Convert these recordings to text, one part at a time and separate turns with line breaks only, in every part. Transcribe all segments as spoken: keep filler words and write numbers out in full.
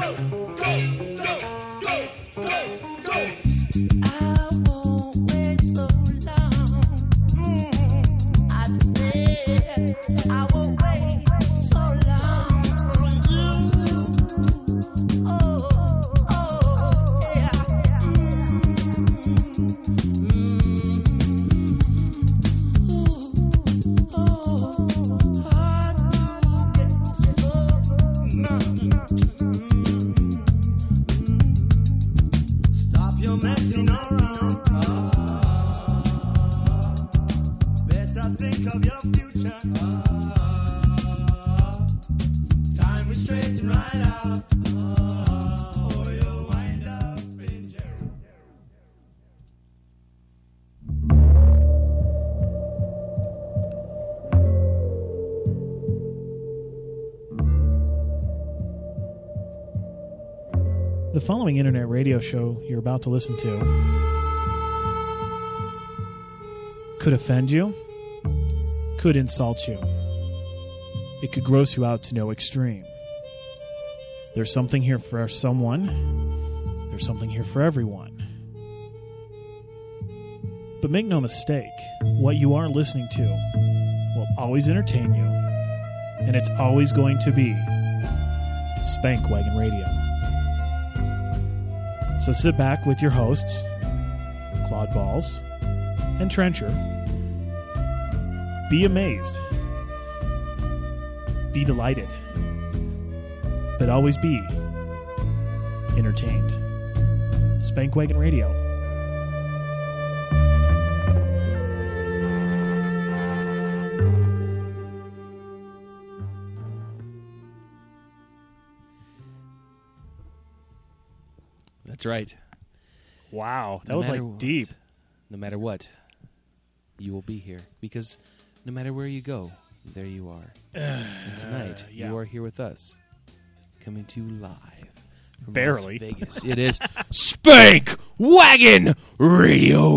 The following internet radio show you're about to listen to could offend you, could insult you. It could gross you out to no extreme. There's something here for someone. There's something here for everyone. But make no mistake, what you are listening to will always entertain you, and it's always going to be Spank Wagon Radio. So sit back with your hosts, Claude Balls and Trencher. Be amazed. Be delighted. But always be entertained. Spank Wagon Radio.
That's right.
Wow, that
no
was like
what,
deep.
No matter what, you will be here because no matter where you go, there you are. Uh, and tonight, uh, yeah. you are here with us, coming to you live from
Barely.
Las Vegas. It is Spank Wagon Radio.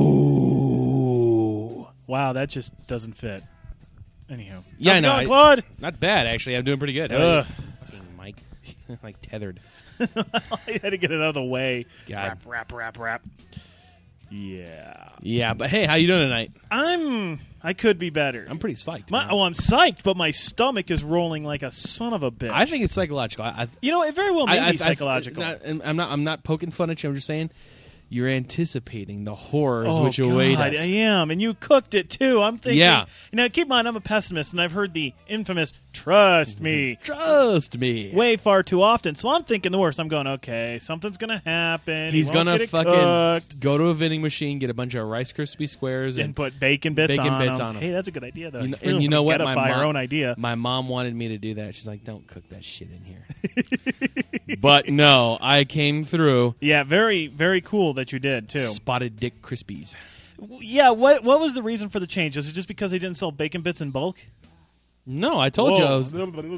Wow, that just doesn't fit. Anyhow,
yeah,
I
know,
going, Claude?
Not bad, actually. I'm doing pretty good.
Ugh.
Fucking Mike, like tethered.
I had to get it out of the way.
God.
Rap, rap, rap, rap. Yeah.
Yeah, but hey, how you doing tonight?
I'm... I could be better.
I'm pretty psyched.
My, oh, I'm psyched, but my stomach is rolling like a son of a bitch.
I think it's psychological. I, I,
you know, it very well may
I,
be
I,
psychological.
I, not, I'm not. I'm not poking fun at you. I'm just saying you're anticipating the horrors
oh,
which
God,
await us.
I am, and you cooked it too. I'm thinking.
Yeah.
You know, keep in mind, I'm a pessimist, and I've heard the infamous "trust me,
trust me"
way far too often. So I'm thinking the worst. I'm going, okay, something's gonna happen.
He's
he
gonna fucking
cooked.
go to a vending machine, get a bunch of Rice Krispie squares, and,
and put bacon bits,
bacon
on,
bits
them.
on them.
Hey, that's a good idea, though.
You know,
you
and you know what?
My
My
mom,
mom,
own idea.
My mom wanted me to do that. She's like, "Don't cook that shit in here." But no, I came through.
Yeah, very, very cool that you did too.
Spotted Dick Krispies.
Yeah, what what was the reason for the change? Is it just because they didn't sell bacon bits in bulk?
No, I told
Whoa.
you. I was,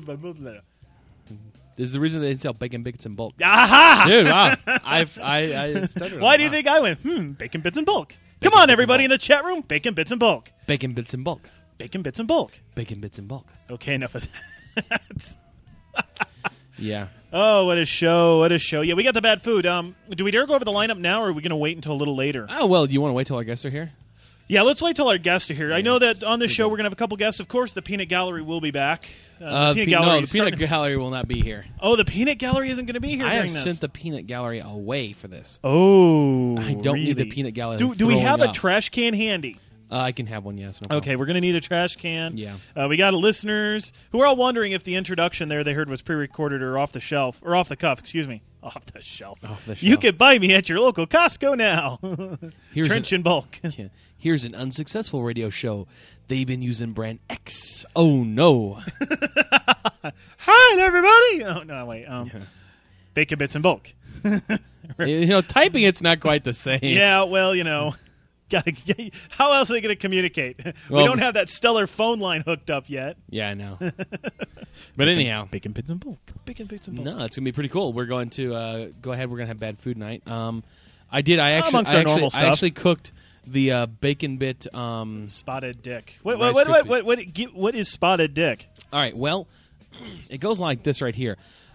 this is the reason they didn't sell bacon bits in bulk.
Aha!
Dude, wow. I've, I, I stuttered.
Why do you think I went, hmm, bacon bits in bulk? Come on, everybody in the chat room. Bacon bits in bulk.
Bacon bits in bulk.
Bacon bits in bulk.
Bacon bits in bulk.
Okay, enough of that.
Yeah.
Oh, what a show. What a show. Yeah, we got the bad food. Um, do we dare go over the lineup now, or are we going to wait until a little later?
Oh, well, do you want to wait till our guests are here?
Yeah, let's wait till our guests are here.
Yeah,
I know that on this show we're going to have a couple guests. Of course, the Peanut Gallery will be back. Uh,
Uh,
the Peanut
pe-
Gallery
no, the
is
Peanut
starting-
Gallery will not be here.
Oh, the Peanut Gallery isn't going to be here
I
during
have
this.
sent the Peanut Gallery away for this.
Oh,
I don't
really?
need the Peanut Gallery.
Do, do we
throwing
have a
up.
trash can handy?
Uh, I can have one, yes. No
Okay, we're going to need a trash can.
Yeah.
Uh, we got listeners who are all wondering if the introduction there they heard was pre-recorded or off the shelf, or off the cuff, excuse me. Off the shelf.
Off the shelf.
You can buy me at your local Costco now.
Here's
Trench
an,
in bulk.
yeah. Here's an unsuccessful radio show. They've been using brand X. Oh, no.
Hi, everybody. Oh, no, wait. Um,
Yeah.
Bacon bits in bulk.
You know, typing it's not quite the same.
Yeah, well, you know. Gotta, how else are they going to communicate?
Well,
we don't have that stellar phone line hooked up yet.
Yeah, I know. But anyhow.
Bacon bits in bulk. Bacon bits in bulk.
No, it's going to be pretty cool. We're going to uh, go ahead. We're going to have bad food night. Um, I did. I actually,
Amongst
I
our
actually,
normal
I
stuff.
actually cooked the uh, bacon bit. Um,
Spotted dick. What
Rice
what what,
Krispies.
what what what what is spotted dick?
all right. Well, it goes like this right here.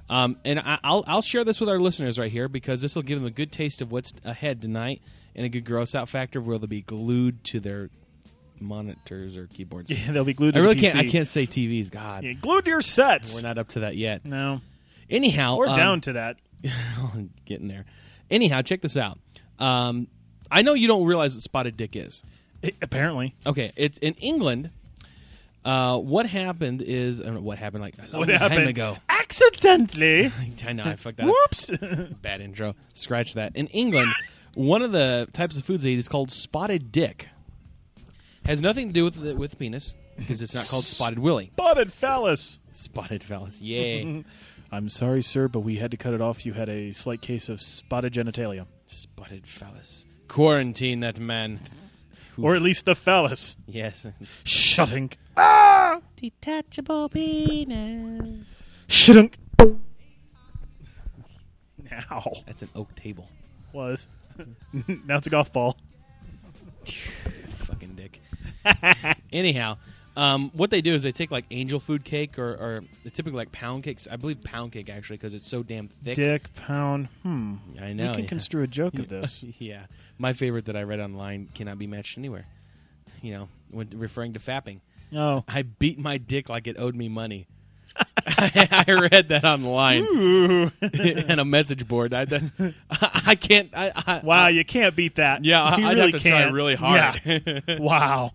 Um, and I, I'll I'll share this with our listeners right here because this will give them a good taste of what's ahead tonight and a good gross out factor where they'll be glued to their monitors or keyboards.
Yeah, they'll be glued to
I really
the P C.
can't I can't say T Vs. God,
yeah, glued to your sets.
we're not up to that yet.
No,
Anyhow,
we're
um,
down to that.
getting there. Anyhow, check this out. Um, I know you don't realize what spotted dick is.
It, apparently,
Okay, it's in England. Uh, what happened is uh, what happened like a
what
long
happened?
time ago.
Accidentally.
I know I fucked that.
Whoops.
up. Bad intro. Scratch that. In England, one of the types of foods they eat is called spotted dick. Has nothing to do with the, with penis because it's not called spotted willy.
Spotted phallus.
Spotted phallus. Yay.
I'm sorry, sir, but we had to cut it off. You had a slight case of spotted genitalia.
Spotted phallus. Quarantine that man.
Or at least the phallus.
Yes.
Shutting.
Ah! Detachable penis.
Shutting. Now.
That's an oak table.
Was. Now it's a golf ball.
Fucking dick. Anyhow, um, what they do is they take like angel food cake or, or typically like pound cakes. I believe pound cake actually because it's so damn thick.
Dick, pound. Hmm.
I know.
You can
yeah.
construe a joke of this.
Yeah. My favorite that I read online cannot be matched anywhere. You know, when referring to fapping.
Oh.
I beat my dick like it owed me money. I, I read that online on a message board. I, I, I can't. I, I,
Wow,
I,
you can't beat that.
Yeah,
you
I'd
really
have to
can't.
try really hard.
Yeah. Wow.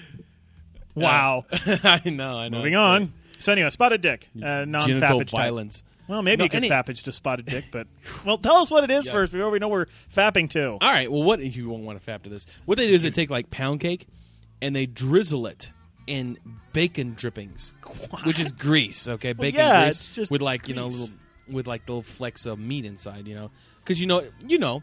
Wow.
Uh, I know. I know.
Moving
It's
on.
great.
So anyway, spotted dick, uh,
Genital
non-fappage type.
violence.
Well, maybe
No,
you could
any-
fappage to spotted dick, but well, tell us what it is
Yeah.
first before we know we're fapping to.
All right. Well, what you won't want to fap to this? What they do is they take like pound cake and they drizzle it in bacon drippings,
What?
which is grease. Okay,
Well,
bacon
yeah,
grease
it's just
with like you know
grease.
little with like little flecks of meat inside. You know, because you know you know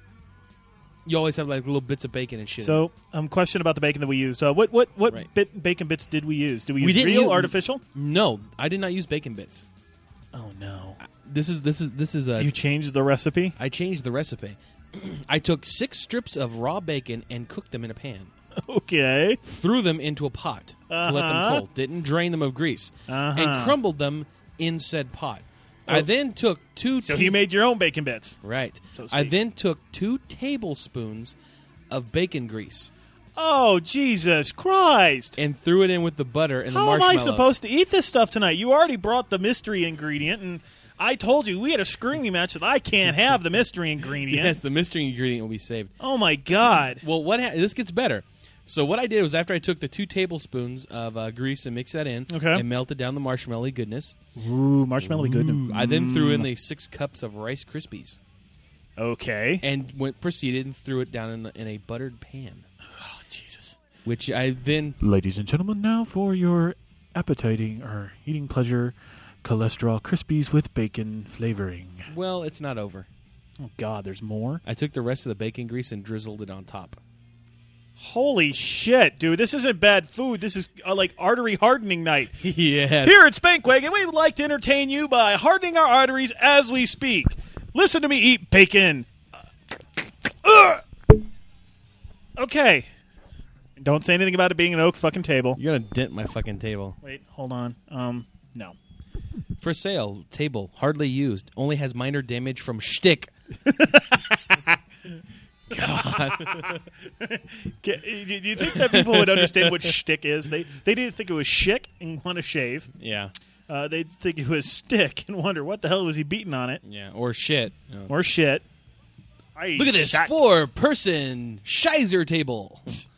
you always have like little bits of bacon and shit.
So, um, question about the bacon that we used. Uh, what what what
Right.
bit bacon bits did we use? Did we use
We didn't
real,
use-
artificial?
no, I did not use bacon bits.
Oh no!
This is this is this is a.
You changed the recipe.
I changed the recipe. I took six strips of raw bacon and cooked them in a pan.
Okay.
Threw them into a pot to let them
Uh-huh.
cool. Didn't drain them of grease.
Uh-huh.
And crumbled them in said pot. I
Oh.
then took two...
So
ta-
he made your own bacon bits.
Right.
So to
I
speak.
then took two tablespoons of bacon grease
Oh Jesus Christ!
and threw it in with the butter and the
How am I
marshmallows.
supposed to eat this stuff tonight? You already brought the mystery ingredient, and I told you we had a screaming match that I can't have the mystery ingredient.
Yes, the mystery ingredient will be saved.
Oh my God!
Well, what ha- this gets better. So what I did was after I took the two tablespoons of uh, grease and mixed that in
Okay.
and melted down the marshmallow goodness,
Ooh, marshmallow goodness.
I then threw in the six cups of Rice Krispies
Okay.
and went proceeded and threw it down in, in a buttered pan,
Oh Jesus!
which I then
Ladies and gentlemen, now for your appetizing or eating pleasure, cholesterol Krispies with bacon flavoring.
well, it's not over.
Oh God, there's more.
I took the rest of the bacon grease and drizzled it on top.
Holy shit, dude! This isn't bad food. This is uh, like artery hardening night.
Yes.
Here at Spankwagon, we would like to entertain you by hardening our arteries as we speak. Listen to me eat bacon. Ugh. Okay. Don't say anything about it being an oak fucking table.
You're gonna dent my fucking table.
Wait, hold on. Um, no.
For sale, table hardly used, only has minor damage from shtick. God.
Ca- Do you think that people would understand what shtick is? They they didn't think it was shick and want to shave.
Yeah.
Uh, they'd think it was stick and wonder what the hell was he beating on it
Yeah. Or shit. You know.
or shit. I
Look at this
shot-
four-person Shizer table.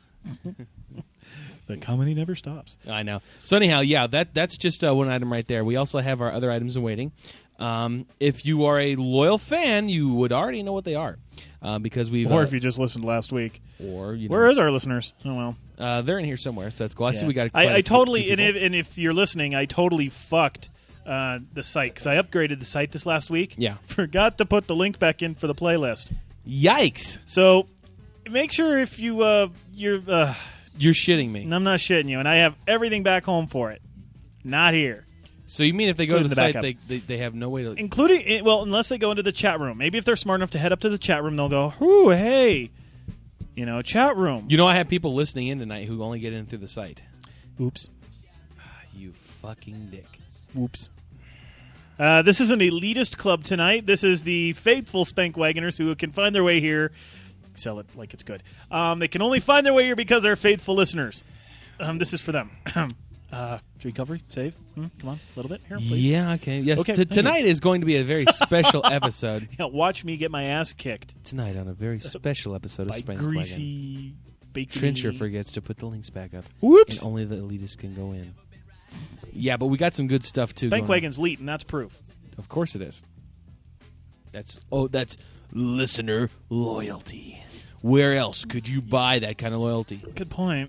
The comedy never stops.
I know. So anyhow, yeah, that that's just uh, one item right there. We also have our other items in waiting. Um, if you are a loyal fan, you would already know what they are, uh, because we've
Or
uh,
if you just listened last week.
or you know,
Where is our listeners? Oh well.
uh, they're in here somewhere. So that's cool. I see
Yeah.
we got. quite a
I, I
few
totally and
people.
if, and if you're listening, I totally fucked uh, the site because I upgraded the site this last week.
Yeah.
Forgot to put the link back in for the playlist.
Yikes!
So make sure if you uh, you're. Uh,
You're shitting me.
and I'm not shitting you, and I have everything back home for it. Not here.
So you mean if they go
Put
to
it
the
in the
site, they,
backup.
they they have no way to?
Including, eh, well, unless they go into the chat room. Maybe if they're smart enough to head up to the chat room, they'll go, ooh, hey, you know, chat room.
You know, I have people listening in tonight who only get in through the site.
Oops.
You fucking dick.
Whoops. Uh, this is an elitist club tonight. This is the faithful Spank Wagoners who can find their way here. Sell it like it's good. Um, they can only find their way here because they're faithful listeners. Um, this is for them. uh, recovery, save. Hmm, come on, a little bit here, please.
Yeah, okay. Yes,
Okay,
t- tonight is going to be a very special episode.
Yeah, watch me get my ass kicked.
Tonight on a very special episode
By
of Spank
greasy,
Wagon.
bacon.
Trencher forgets to put the links back up.
Whoops.
And only the elitists can go in. Yeah, but we got some good stuff, too.
Spank
going
Wagon's elite, and that's proof.
on. Of course it is. That's Oh, that's listener loyalty. Where else could you buy that kind of loyalty?
Good point.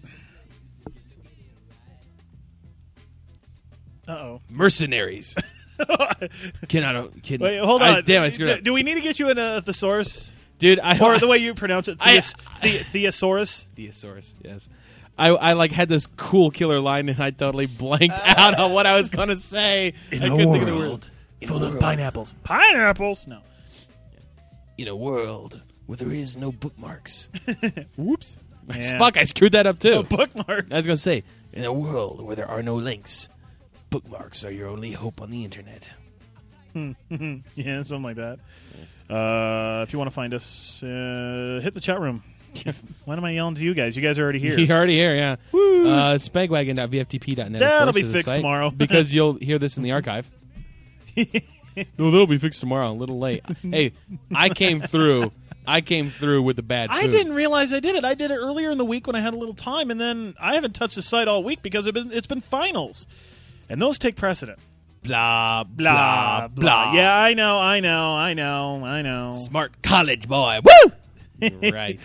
Uh-oh.
Mercenaries. Cannot. Can,
Wait, hold
I,
on.
damn, I screwed
do,
up.
do we need to get you in a thesaurus?
Dude, I...
Or the way you pronounce it,
I-
theos- the- thesaurus?
Theosaurus, yes. I, I like had this cool killer line and I totally blanked
Uh,
out on what I was going to say.
In
I
a
couldn't think of the
world
word.
full of pineapples. Pineapples? No.
In a world where there is no bookmarks.
Whoops. Yeah.
Fuck, I screwed that up too.
Oh, bookmarks.
I was going to say, in a world where there are no links, bookmarks are your only hope on the internet.
Yeah, something like that. Uh, if you want to find us, uh, hit the chat room. Why am I yelling to you guys? You guys are already here.
You're already here, yeah.
Woo.
Uh, spagwagon dot v f t p dot net.
That'll
of course,
be
is the
fixed
site,
tomorrow.
because you'll hear this in the archive. No, that'll be fixed tomorrow. A little late. Hey, I came through. I came through with the bad food.
I didn't realize I did it. I did it earlier in the week when I had a little time, and then I haven't touched the site all week because it's been, it's been finals. And those take precedent.
Blah,
Blah,
blah,
blah. Yeah, I know, I know, I know, I know.
Smart college boy. Woo! Right.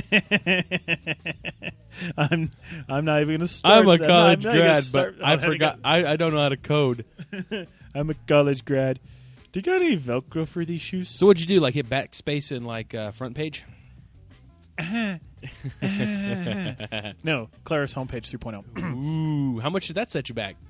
I'm I'm not even going to start.
I'm a
that.
college
I'm not even gonna
grad,
start-
but
oh,
I
how to
forgot.
go-
I, I don't know how to code.
I'm a college grad. Do you got any Velcro for these shoes?
So what'd you do? Like hit backspace in like uh, front page?
No, Claris homepage three point oh.
Ooh, how much did that set you back?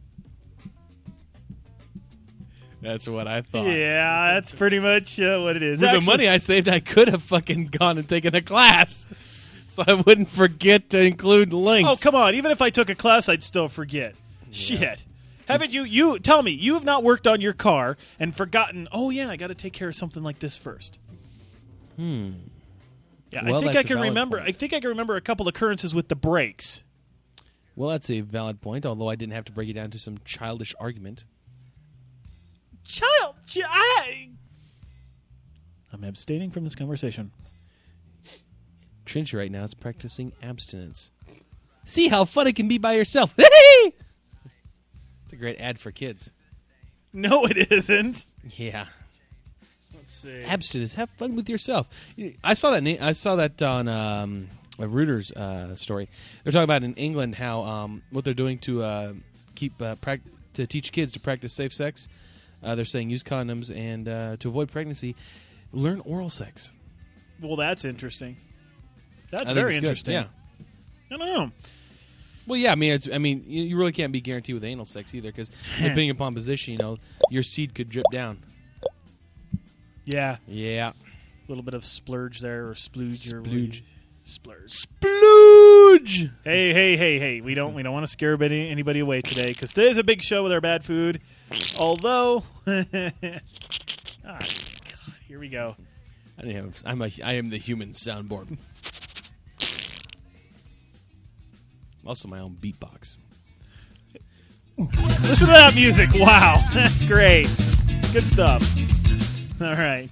That's what I thought.
Yeah, that's pretty much uh, what it is.
With
Actually-
the money I saved, I could have fucking gone and taken a class, so I wouldn't forget to include links.
Oh, come on. Even if I took a class, I'd still forget. Shit. Haven't you, you, tell me, you have not worked on your car and forgotten, oh, yeah, I got to take care of something like this first.
Hmm.
Yeah,
Well,
I think
that's
I
a
can
valid
remember,
point.
I think I can remember a couple occurrences with the brakes.
Well, that's a valid point, although I didn't have to break it down to some childish argument.
Child, chi- I, I'm abstaining from this conversation.
Trencher right now is practicing abstinence. See how fun it can be by yourself. It's a great ad for kids.
No, it isn't.
Yeah.
Let's see.
Abstinence. Have fun with yourself. I saw that. na- I saw that on um, a Reuters uh, story. They're talking about in England how um, what they're doing to uh, keep uh, prac- to teach kids to practice safe sex. Uh, they're saying use condoms and uh, to avoid pregnancy, learn oral sex.
Well, that's interesting. That's
I think
very
it's good.
interesting.
Yeah.
I don't know.
Well, yeah. I mean, it's, I mean, you, you really can't be guaranteed with anal sex either, because depending upon position, you know, your seed could drip down.
Yeah.
Yeah.
A little bit of splurge there, or splooge, or
Splooge.
splurge.
Splooge.
Hey, hey, hey, hey! We don't we don't want to scare anybody, anybody away today because today's a big show with our bad food. Although, ah, God, here we go.
I didn't have. I'm a. I am the human soundboard. Also, my own beatbox.
Listen to that music! Wow, that's great. Good stuff. All right.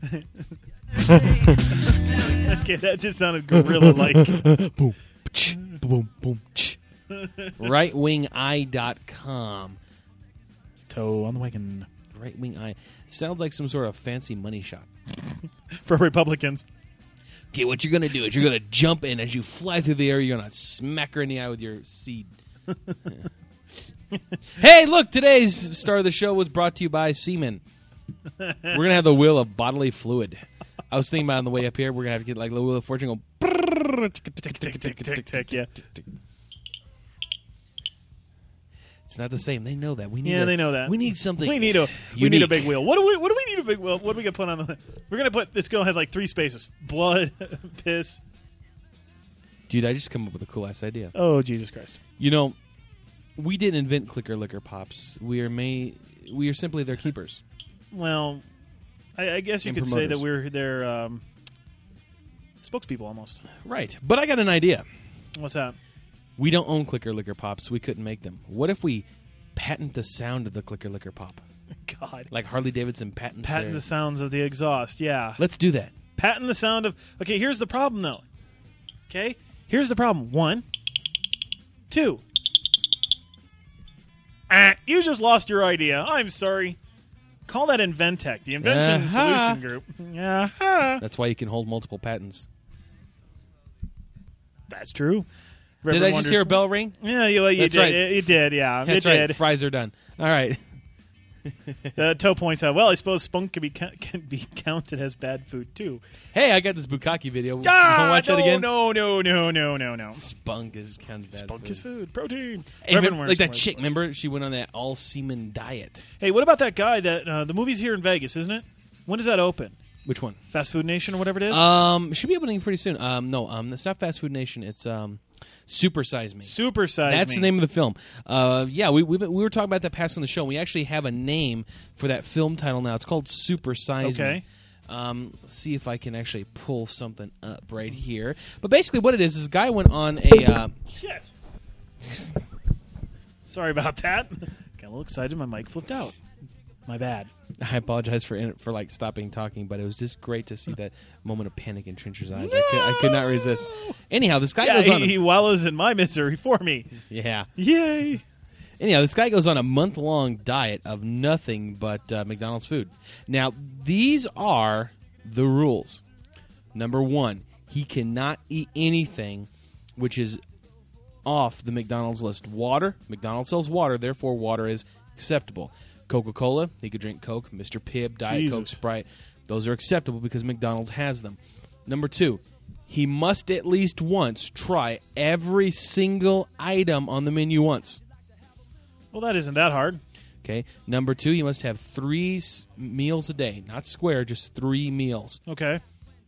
Okay, that just sounded gorilla-like.
Boom, ch, boom, boom, ch. right wing eye dot com.
Toe on the wagon
Right Wing Eye. Sounds like some sort of fancy money shot.
for Republicans.
Okay, what you're going to do is you're going to jump in. As you fly through the air, you're going to smack her in the eye with your seed. Hey, look, today's star of the show was brought to you by Semen. We're going to have the wheel of bodily fluid. I was thinking about on the way up here, we're going to have to get like the wheel of fortune go.
Tick, tick, tick, tick, tick, tick, yeah.
It's not the same. They know that. We need
Yeah,
a,
they know that.
We need something.
We need a we need a
unique.
big wheel. What do we what do we need a big wheel? What do we gonna put on the? We're gonna put this. Gonna have like three spaces: blood, piss.
Dude, I just come up with a cool ass idea.
Oh Jesus Christ!
You know, we didn't invent Clicker Licker Pops. We are may we are simply their keepers.
Well, I, I guess you
And
could say that
promoters.
we're their um, spokespeople almost.
Right. But I got an idea.
What's that?
We don't own Clicker Licker Pops. We couldn't make them. What if we patent the sound of the Clicker Licker Pop?
God.
Like Harley Davidson patents
Patent
their-
the sounds of the exhaust, yeah.
Let's do that.
Patent the sound of... Okay, here's the problem, though. Okay? Here's the problem. One. Two. Ah, you just lost your idea. I'm sorry. Call that Inventec, the Invention
Uh-huh.
Solution Group. Yeah,
That's why you can hold multiple patents.
that's true.
Did I
Reverend
just hear a
Wonders-
bell ring?
Yeah, you, you
That's
did.
right.
You, you did, yeah.
That's
you
right.
did.
Fries are done. All right.
Uh, Toe points out, well, I suppose spunk can be, ca- can be counted as bad food, too.
Hey, I got this Bukkake video.
Ah,
you want to watch
no,
that again?
no, no, no, no, no, no.
Spunk is kind of bad
Spunk
food.
is food. Protein.
Hey,
Reverend
remember, like that
Wonders-
chick, remember? She went on that all-semen diet.
Hey, what about that guy that... Uh, the movie's here in Vegas, isn't it? When does that open?
Which one?
Fast Food Nation or whatever it is?
Um, should be opening pretty soon. Um, no, um, it's not Fast Food Nation. It's um, Super Size Me.
Super Size
That's
Me.
the name of the film. Uh, yeah, we we we were talking about that past on the show. We actually have a name for that film title now. It's called Super Size
Okay.
Me. Um, let's see if I can actually pull something up right here. But basically, what it is is a guy went on a. Uh,
Shit. Sorry about that. Got a little excited. My mic flipped out. My bad.
I apologize for for like stopping talking, but it was just great to see that moment of panic in Trencher's eyes. I, could, I could not resist. Anyhow, this guy
Yeah,
goes
he,
on. A,
he wallows in my misery for me.
yeah.
Yay.
Anyhow, this guy goes on a month-long diet of nothing but uh, McDonald's food. Now, these are the rules. Number one, he cannot eat anything which is off the McDonald's list. Water, McDonald's sells water, therefore water is acceptable. Coca-Cola, he could drink Coke, Mister Pibb, Diet
Jesus.
Coke, Sprite. Those are acceptable because McDonald's has them. Number two, he must at least once try every single item on the menu once.
Well, that isn't that hard.
Okay. Number two, you must have three s- meals a day, not square, just three meals.
Okay.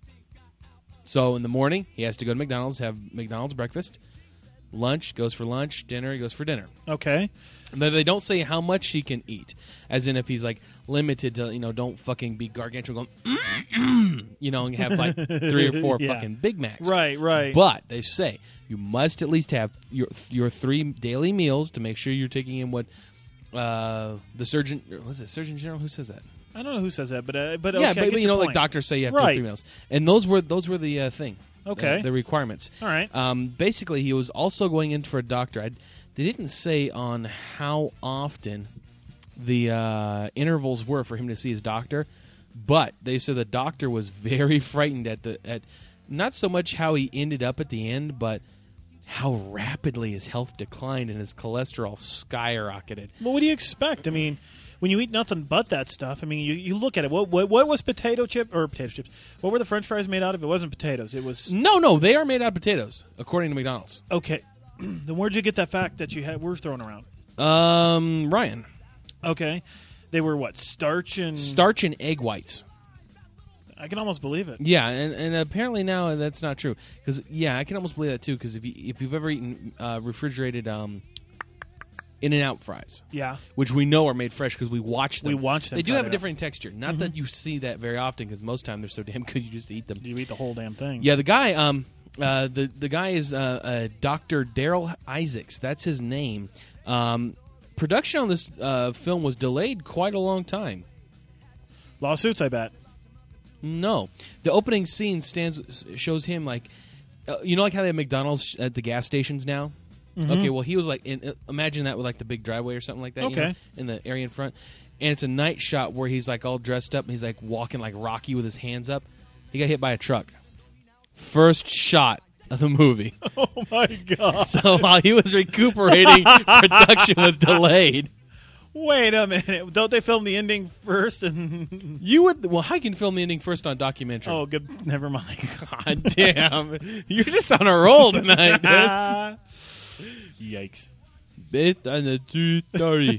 So in the morning, he has to go to McDonald's, have McDonald's breakfast. Lunch goes for lunch. Dinner goes for dinner.
Okay.
And then they don't say how much he can eat, as in if he's like limited to, you know, don't fucking be gargantuan, going, mm-mm, you know, and have like three or four
Yeah.
fucking Big Macs.
Right, right.
But they say you must at least have your your three daily meals to make sure you're taking in what uh, the surgeon, was it Surgeon General? Who says that?
I don't know who says that, but uh, but okay,
yeah,
I
but,
get
but you
your
know, like
point.
doctors say you have to have
Right.
three meals, and those were those were the uh, thing.
Okay.
uh, the requirements.
All right.
Um, basically, he was also going in for a doctor. I, they didn't say on how often the uh, intervals were for him to see his doctor, but they said the doctor was very frightened at the at not so much how he ended up at the end, but how rapidly his health declined and his cholesterol skyrocketed.
Well, what do you expect? I mean, when you eat nothing but that stuff, I mean, you, you look at it. What, what what was potato chip or potato chips? What were the French fries made out of? It wasn't potatoes. It was
No, no, they are made out of potatoes, according to McDonald's.
okay. Then where'd you get that fact that you had? Were throwing around.
Um, Ryan,
Okay, they were what starch and
starch and egg whites.
I can almost believe it.
Yeah, and, and apparently now that's not true. Because yeah, I can almost believe that too. Because if you if you've ever eaten uh, refrigerated um, In-N-Out fries,
Yeah,
which we know are made fresh because we watch them.
We watch them
They do
cut
have a
it up.
different texture. Not that you see that very often because most time they're so damn good you just eat them.
you eat the whole damn thing.
Yeah, the guy, um, uh, the the guy is uh, uh, Doctor Daryl Isaacs. That's his name. Um, production on this uh, film was delayed quite a long time.
Lawsuits, I bet.
No, the opening scene stands shows him like, uh, you know, like how they have McDonald's at the gas stations now. Okay, well, he was like, in, uh, imagine that with like the big driveway or something like that. you
Okay.
know, in the area in front, and it's a night shot where he's like all dressed up and he's like walking like Rocky with his hands up. He got hit by a truck. First shot of the movie.
Oh my god!
So while he was recuperating, production was delayed.
Wait a minute! Don't they film the ending first? And
You would well, I can film the ending first on documentary.
oh, good. Never mind.
God damn, you're just on a roll tonight, dude.
Yikes!
Bit on the two thirty.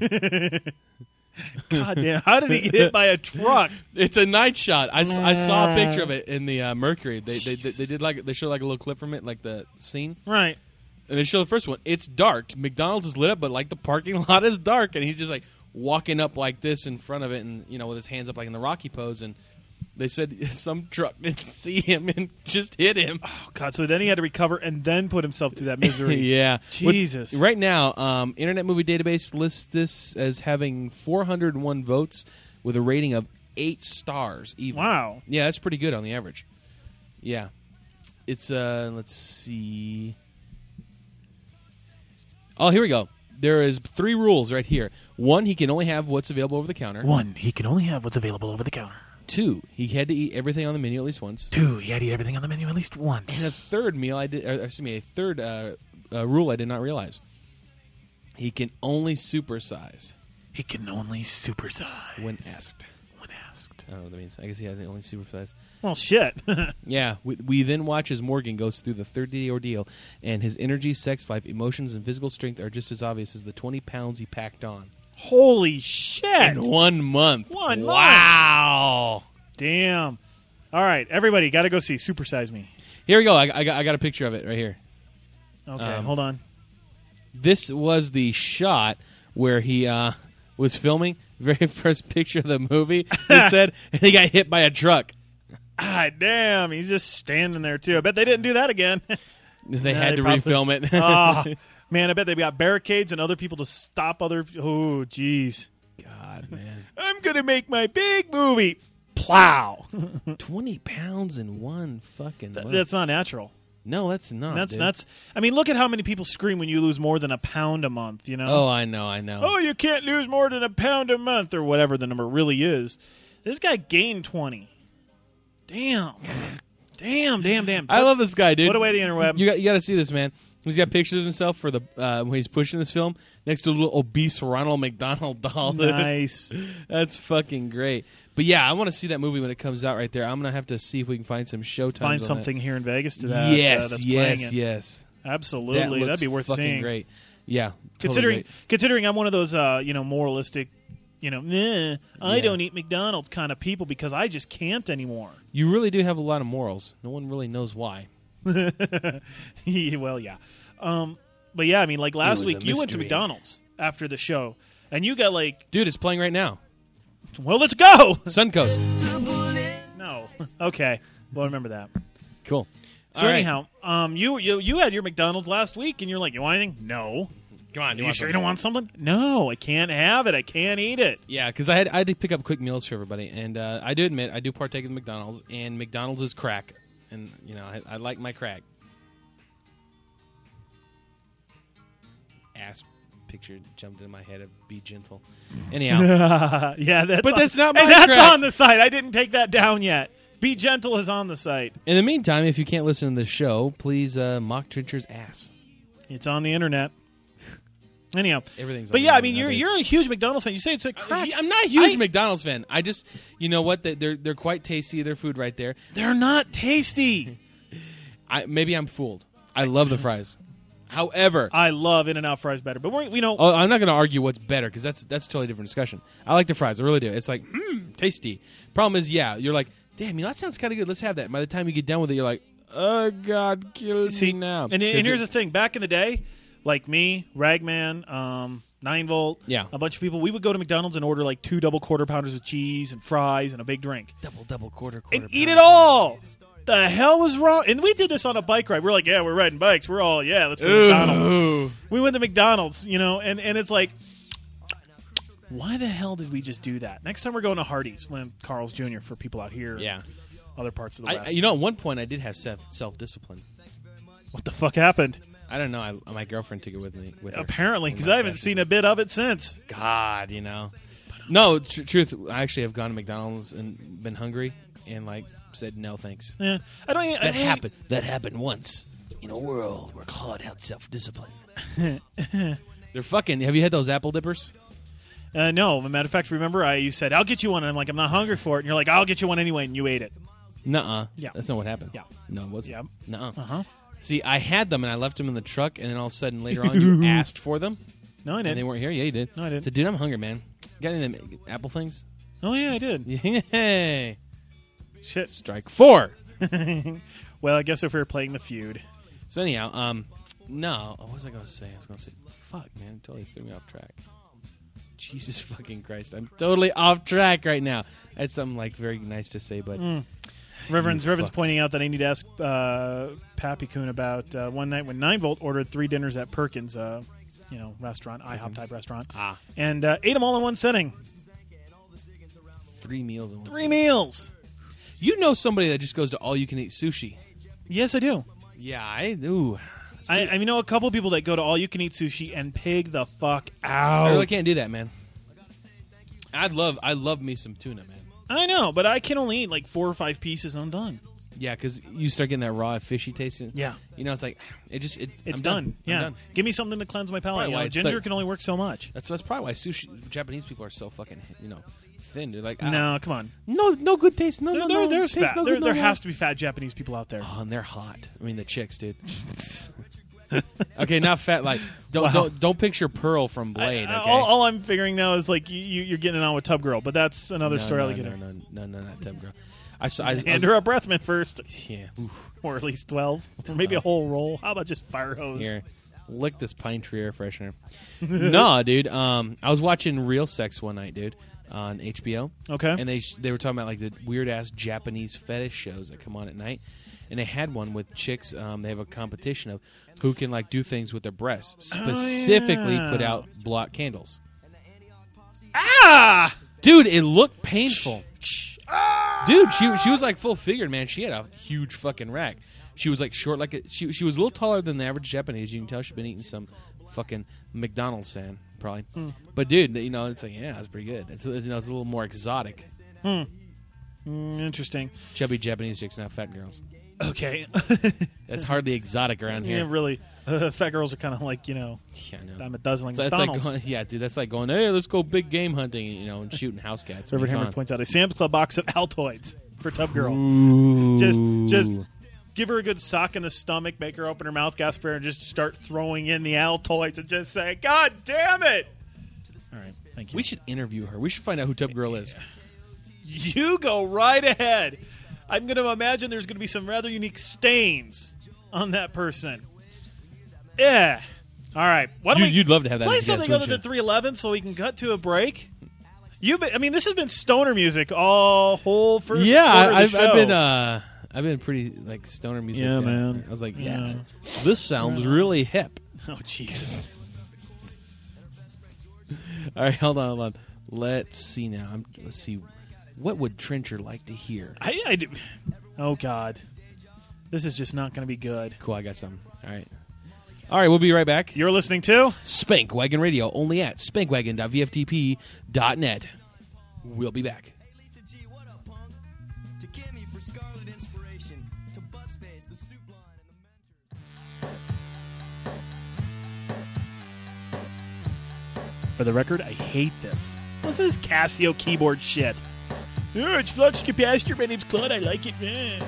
God damn! How did he get hit by a truck?
It's a night shot. I, s- I saw a picture of it in the uh, Mercury. They, they they they did like they showed like a little clip from it, like the scene.
Right.
And they show the first one. It's dark. McDonald's is lit up, but like the parking lot is dark, and he's just like walking up like this in front of it, and you know, with his hands up like in the Rocky pose. And they said some truck didn't see him and just hit him.
Oh God! So then he had to recover and then put himself through that misery.
Yeah,
Jesus.
What, right now, um, Internet Movie Database lists this as having four hundred one votes with a rating of eight stars. Even.
Wow.
Yeah, that's pretty good on the average. Yeah, it's uh, let's see. Oh, here we go. There is three rules right here. One, he can only have what's available over the counter.
One, he can only have what's available over the counter.
Two, he had to eat everything on the menu at least once.
Two, he had to eat everything on the menu at least once.
And a third meal, I did. Or, excuse me, a third uh, uh, rule I did not realize. He can only supersize
He can only supersize.
when asked.
When asked.
Oh, that means I guess he had to only supersize.
Well, shit.
Yeah, we, we then watch as Morgan goes through the third-day ordeal, and his energy, sex life, emotions, and physical strength are just as obvious as the twenty pounds he packed on.
Holy shit!
In one month.
One month.
Wow.
Damn. All right, everybody, got to go see Supersize Me.
Here we go. I, I, got, I got a picture of it right here.
Okay,
Um,
hold on.
This was the shot where he uh, was filming. Very first picture of the movie. He said, and he got hit by a truck.
Ah, damn, he's just standing there, too. I bet they didn't do that again.
They
Yeah,
had
they
to
probably-
refilm it.
Ah, man, I bet they've got barricades and other people to stop other... Oh, jeez.
God, man.
I'm going to make my big movie. Plow.
twenty pounds in one fucking
Th-
month.
That's not natural.
No, that's not.
That's
dude.
nuts. I mean, look at how many people scream when you lose more than a pound a month, you know?
Oh, I know, I know.
Oh, you can't lose more than a pound a month or whatever the number really is. This guy gained twenty. Damn. Damn, damn, damn.
I love this guy, dude.
Put away the interweb.
You got, you got to see this, man. He's got pictures of himself for the uh, when he's pushing this film next to a little obese Ronald McDonald doll. Dude.
Nice.
That's fucking great. But yeah, I want to see that movie when it comes out right there. I'm gonna have to see if we can find some showtime.
Find something here in Vegas to that.
Yes,
uh, that's playing
yes,
it.
yes.
Absolutely.
That looks
That'd be worth
fucking
seeing.
great. Yeah,
Considering
totally great.
considering I'm one of those uh, you know, moralistic, you know, nah, I
Yeah.
don't eat McDonald's kind of people because I just can't anymore.
You really do have a lot of morals. No one really knows why.
Well, yeah. Um, but yeah, I mean, like last
was
week
a
you went to
mystery.
McDonald's after the show, and you got like,
Dude, it's playing right now.
well, let's go.
Suncoast.
No, okay, well, remember that.
Cool.
So
All right.
anyhow, um, you you you had your McDonald's last week, and you're like, you want anything? No.
Come on,
You,
want
sure you
some?
don't want something? No, I can't have it. I can't eat it.
Yeah, because I had I had to pick up quick meals for everybody, and uh, I do admit I do partake in McDonald's, and McDonald's is crack, and you know I, I like my crack. Ass picture jumped in my head of be gentle. Anyhow,
Yeah, that's
But
on-
that's not my
and that's
crack.
on the site. I didn't take that down yet. Be gentle is on the site.
in the meantime, if you can't listen to the show, please uh, mock Trencher's ass.
It's on the internet. Anyhow,
Everything's.
but
on
yeah,
the
I mean, you're
internet
you're a huge McDonald's fan. You say it's a crack.
nowadays. I'm not a huge
I-
McDonald's fan. I just, you know what? They- They're they're quite tasty. Their food right there.
They're not tasty.
I maybe I'm fooled. I love the fries. However,
I love In-N-Out fries better, but we're, you know,
oh, I'm not going to argue what's better because that's that's a totally different discussion. I like the fries. I really do. It's like, mmm, tasty. Problem is, yeah, you're like, damn, you know, that sounds kind of good. Let's have that. And by the time you get done with it, you're like, oh, God, kill
see
me now.
And, and
'Cause
here's
it-
the thing: back in the day, like me, Ragman, um, Nine Volt,
Yeah.
a bunch of people, we would go to McDonald's and order like two double quarter pounders with cheese and fries and a big drink,
double, double, quarter, quarter.
and eat it
pounder.
all. The hell was wrong? And we did this on a bike ride. We're like, yeah, we're riding bikes. We're all, yeah, let's go to McDonald's.
Ooh.
We went to McDonald's, you know, and, and it's like, why the hell did we just do that? Next time we're going to Hardee's, when Carl's Junior for people out here,
Yeah.
other parts of the
I,
West.
you know, at one point, I did have self self discipline.
what the fuck happened?
I don't know. I, my girlfriend took it with me. With her.
Apparently,
When
because
my
I haven't
dad
seen
did
a bit of it since.
it. God, you know. No, tr- truth. I actually have gone to McDonald's and been hungry and like said no thanks.
Yeah, I don't. I
That
really-
happened. That happened once in a world where Claude had self-discipline. They're fucking. Have you had those apple dippers?
Uh, no, as a matter of fact, remember I you said I'll get you one, and I'm like I'm not hungry for it, and you're like I'll get you one anyway, and you ate it.
Nuh-uh.
Yeah.
That's not what happened.
Yeah.
No, it wasn't.
Yeah.
Nuh-uh.
Uh huh.
See, I had them and I left them in the truck, and then all of a sudden later on you asked for them,
No, I
and they
didn't.
weren't here. Yeah, you did.
No, I didn't.
said, dude, I'm hungry, man. Got any of them apple things?
Oh yeah, I did.
Hey,
Shit.
strike four.
Well, I guess if we were playing the feud,
So anyhow, um, No, what was I going to say? I was going to say, fuck, man, it totally threw me off track. Jesus fucking Christ, I'm totally off track right now. I had something like very nice to say, but
Mm. Reverend's,
You
Reverend's
fucks.
pointing out that I need to ask uh, Pappy Coon about uh, one night when nine volt ordered three dinners at Perkins, uh, you know, restaurant, IHOP type restaurant,
ah,
and uh, ate them all in one sitting.
three meals in one
Three
sitting.
meals.
You know somebody that just goes to all you can eat sushi.
Yes, I do.
Yeah, I do.
I, I know a couple people that go to all you can eat sushi and pig the fuck out.
I really can't do that, man. I'd love, I love me some tuna, man.
I know, but I can only eat like four or five pieces and I'm done.
Yeah, because you start getting that raw, fishy taste. in-
Yeah.
You know, it's like it just it,
It's
I'm
done.
done.
Yeah.
I'm done.
Give me something to cleanse my palate.
Probably
You know,
why it's
ginger
like-
can only work so much.
That's that's probably why sushi Japanese people are so fucking you know thin. They're like ah,
No, come on.
no, no good taste. No,
There,
no,
there-
no.
there's
taste
fat.
no
there
good,
there
no,
has
no.
to be fat Japanese people out there.
Oh, and they're hot. I mean, the chicks, dude. Okay, not fat. Like don't
Wow.
don't don't picture Pearl from Blade.
I-
Okay.
all, all I'm figuring now is like you, you- you're getting it on with Tub Girl, but that's another
no,
story
no,
altogether.
no, no, no, no, not Tub Girl. I saw. I, I
Hand
was,
her a breath mint first,
yeah. Oof.
or at least twelve, or maybe a
Twelve.
whole roll. How about just fire hose?
Here, lick this pine tree air freshener. No, dude. Um, I was watching Real Sex one night, dude, on H B O.
Okay.
And they sh- they were talking about like the weird ass Japanese fetish shows that come on at night, and they had one with chicks. Um, they have a competition of who can like do things with their breasts, specifically
yeah.
put out block candles.
ah!
Dude, it looked painful. Dude, she she was like full figured, man. She had a huge fucking rack. She was like short, like a, she she was a little taller than the average Japanese. You can tell she'd been eating some fucking McDonald's sand, probably. But dude, you know, it's like yeah, it's pretty good. It's, it's, you know, it's a little more exotic.
Mm, interesting.
Chubby Japanese chicks, not fat girls.
Okay.
That's hardly exotic around
yeah,
here.
really. Uh, fat girls are kind of like, you know,
Yeah, I know.
dime a dozen like
So that's like
McDonald's.
going, yeah, dude. That's like going, hey, let's go big game hunting, you know, and shooting house cats.
Reverend
It'd be
Hammer
fun.
points out a Sam's Club box of Altoids for Tub Girl.
Ooh.
Just, just give her a good sock in the stomach, make her open her mouth, gasp her, and just start throwing in the Altoids and just say, "God damn it!" All right, thank you.
We should interview her. We should find out who Tub Girl is.
You go right ahead. I'm going to imagine there's going to be some rather unique stains on that person. Yeah. All right. Why don't
You,
we
you'd love to have that.
play
as a guest,
something other
wouldn't
than three eleven so we can cut to a break? You've been, I mean, this has been stoner music all whole first
you? Yeah,
quarter of
I,
the
I've,
show.
I've been. Uh, I've been pretty like stoner music.
Yeah,
uh,
man.
I was like, yeah,
Yeah.
this sounds really hip.
Oh, jeez.
All right, hold on, hold on. Let's see now. I'm, let's see. What would Trencher like to hear?
I, I do. Oh, God. This is just not going to be good.
Cool, I got something. All right. All right, we'll be right back.
You're listening to?
Spank Wagon Radio, only at spankwagon dot v f t p dot net. We'll be back.
For the record, I hate this. What's this Casio keyboard shit? Oh, it's flux capacitor. My name's Claude. I like it. Eh.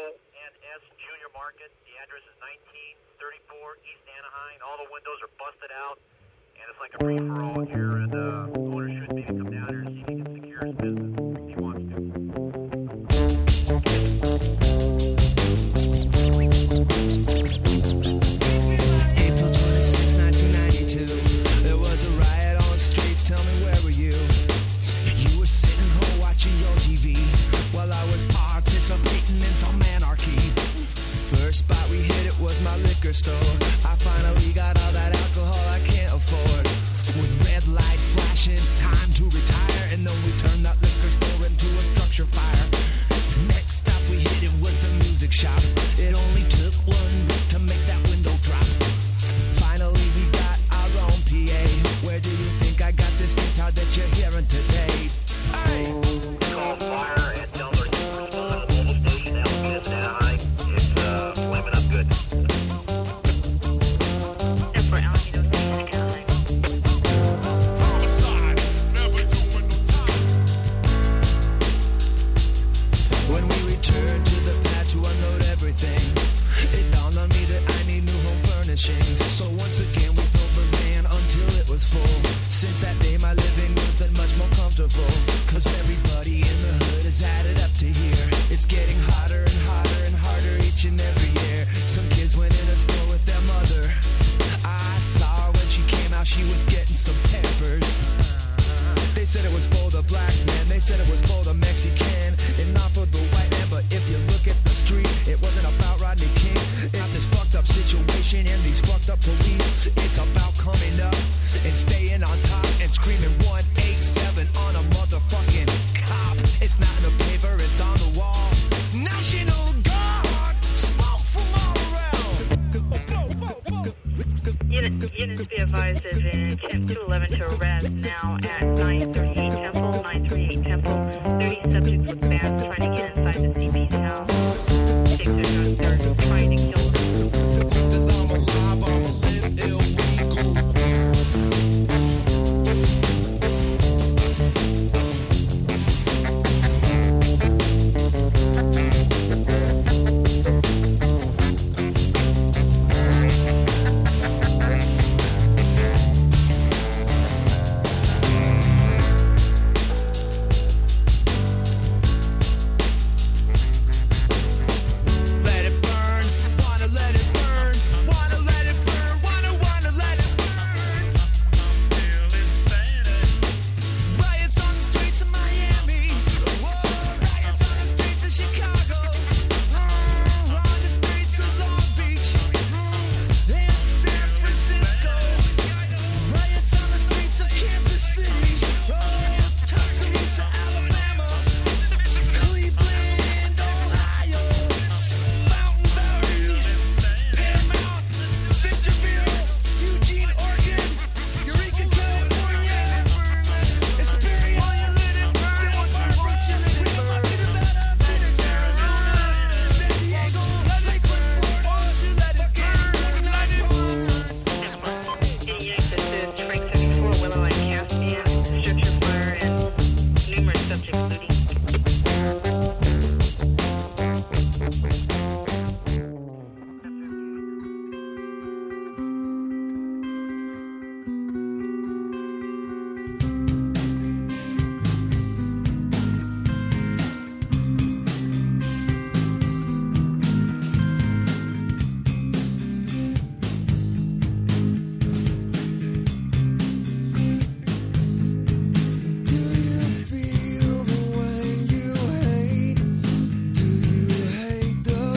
and S Junior Market. The address is nineteen thirty-four East Anaheim. All the windows are busted out, and it's like a free-for-all here, and uh, the owner should maybe come down here and see if he can secure his business if he wants to.
April twenty-sixth, nineteen ninety-two. There was a riot on the streets. Tell me, where were you? You were sitting home watching your T V while I was participating in some anarchy. First spot we hit, it was my liquor store. I finally got all that alcohol I can't afford. With red lights flashing, time to retire, and then we turned that liquor store into a structure fire. Next stop we hit, it was the music shop. It only took one brick to make that window drop. Finally we got our own P A. Where do you think I got this guitar that you're hearing today? Hey!
Call fire and tell them to respond to the mobile station. Alameda, Anaheim. It's uh, flaming up good.
That's for Alameda Station, Anaheim.
When we returned to the pad to unload everything, it dawned on me that I need new home furnishings. So once again we filled the van until it was full. Since that day my living room's been much more comfortable, cause everybody in the hood has added up to here. It's getting hotter and hotter and harder each and every year. Some kids went in a store with their mother. I saw her when she came out, she was getting some Pampers. They said it was for the black man, they said it was for the Mexican, and not for the white man. But if you look at the street, it wasn't about Rodney King. Not this fucked up situation and these fucked up police. It's about coming up and staying on top and screaming one eight seven on a motherfucking cop. It's not in the paper, it's on the wall. National Guard, smoke from all around.
Unit, units be advised there's an attempt two eleven to arrest now at nine thirty-eight Temple, nine thirty-eight Temple. thirty subjects with bans trying to get inside the C P's house. Six are they're trying to kill them.
Cause I'm alive, I'ma live illegal. Let it burn, wanna let it burn, wanna let it burn, wanna, wanna let it burn. Riots on the streets of Miami, whoa, riots on the streets of Chicago, mm, on the streets of Long Beach, mm, and San Francisco, riots on the streets of Kansas City, oh, Tuscaloosa, Alabama, Cleveland, Ohio, Mountain Valley, Paramount, Victorville, Eugene, Oregon, Eureka, California, Esperion, San Barbara, Phoenix, Arizona, San Diego, Lakewood, Florida, let it burn, let it burn.
Any units that says Frank seventy-four, Willow Line, Caspian, structure fire, and numerous subjects looting.
Do you feel the way you hate? Do you hate the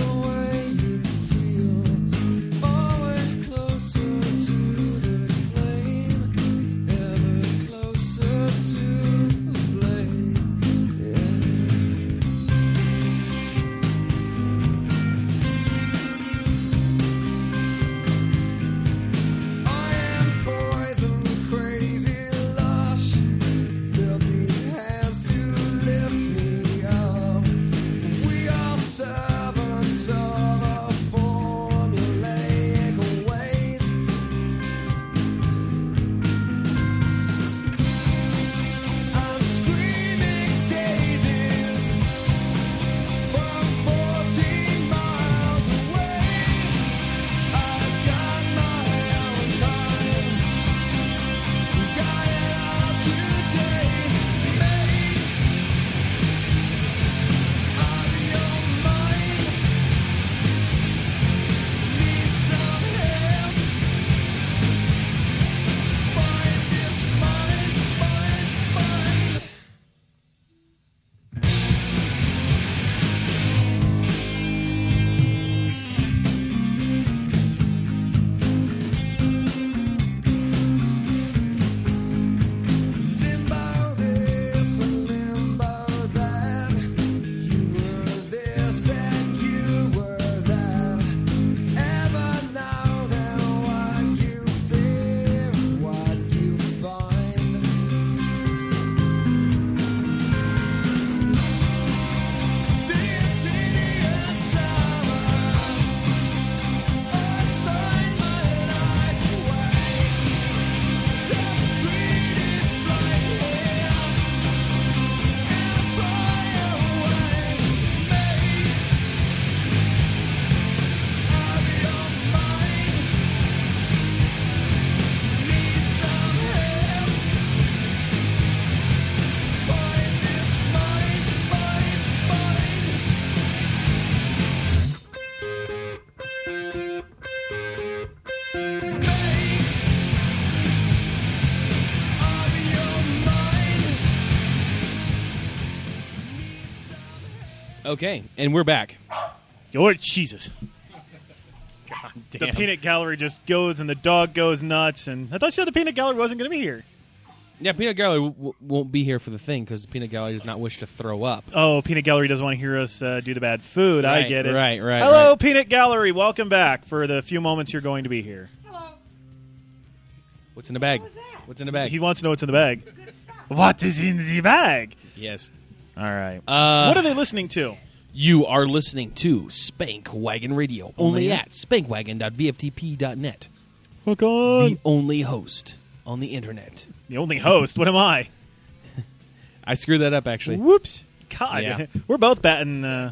Okay, and we're back.
Oh, Jesus.
God
The
damn.
peanut gallery just goes and the dog goes nuts. And I thought you said the peanut gallery wasn't going to be here.
Yeah, Peanut Gallery w- w- won't be here for the thing because the Peanut Gallery does not wish to throw up.
Oh, peanut gallery doesn't want to hear us uh, do the bad food. I
Right,
get it.
right, right,
Hello,
right.
peanut gallery. Welcome back for the few moments you're going to be here.
What's in the bag? What's in the bag?
He wants to know what's in the bag. What is in the bag?
Yes.
All right.
Uh,
what are they listening to?
You are listening to Spank Wagon Radio, only
Only
at spankwagon dot v f t p dot net.
Hook on.
The only host on the internet.
The only host. What am I?
I screwed that up, actually.
Whoops. God.
Yeah.
We're both batting. Uh...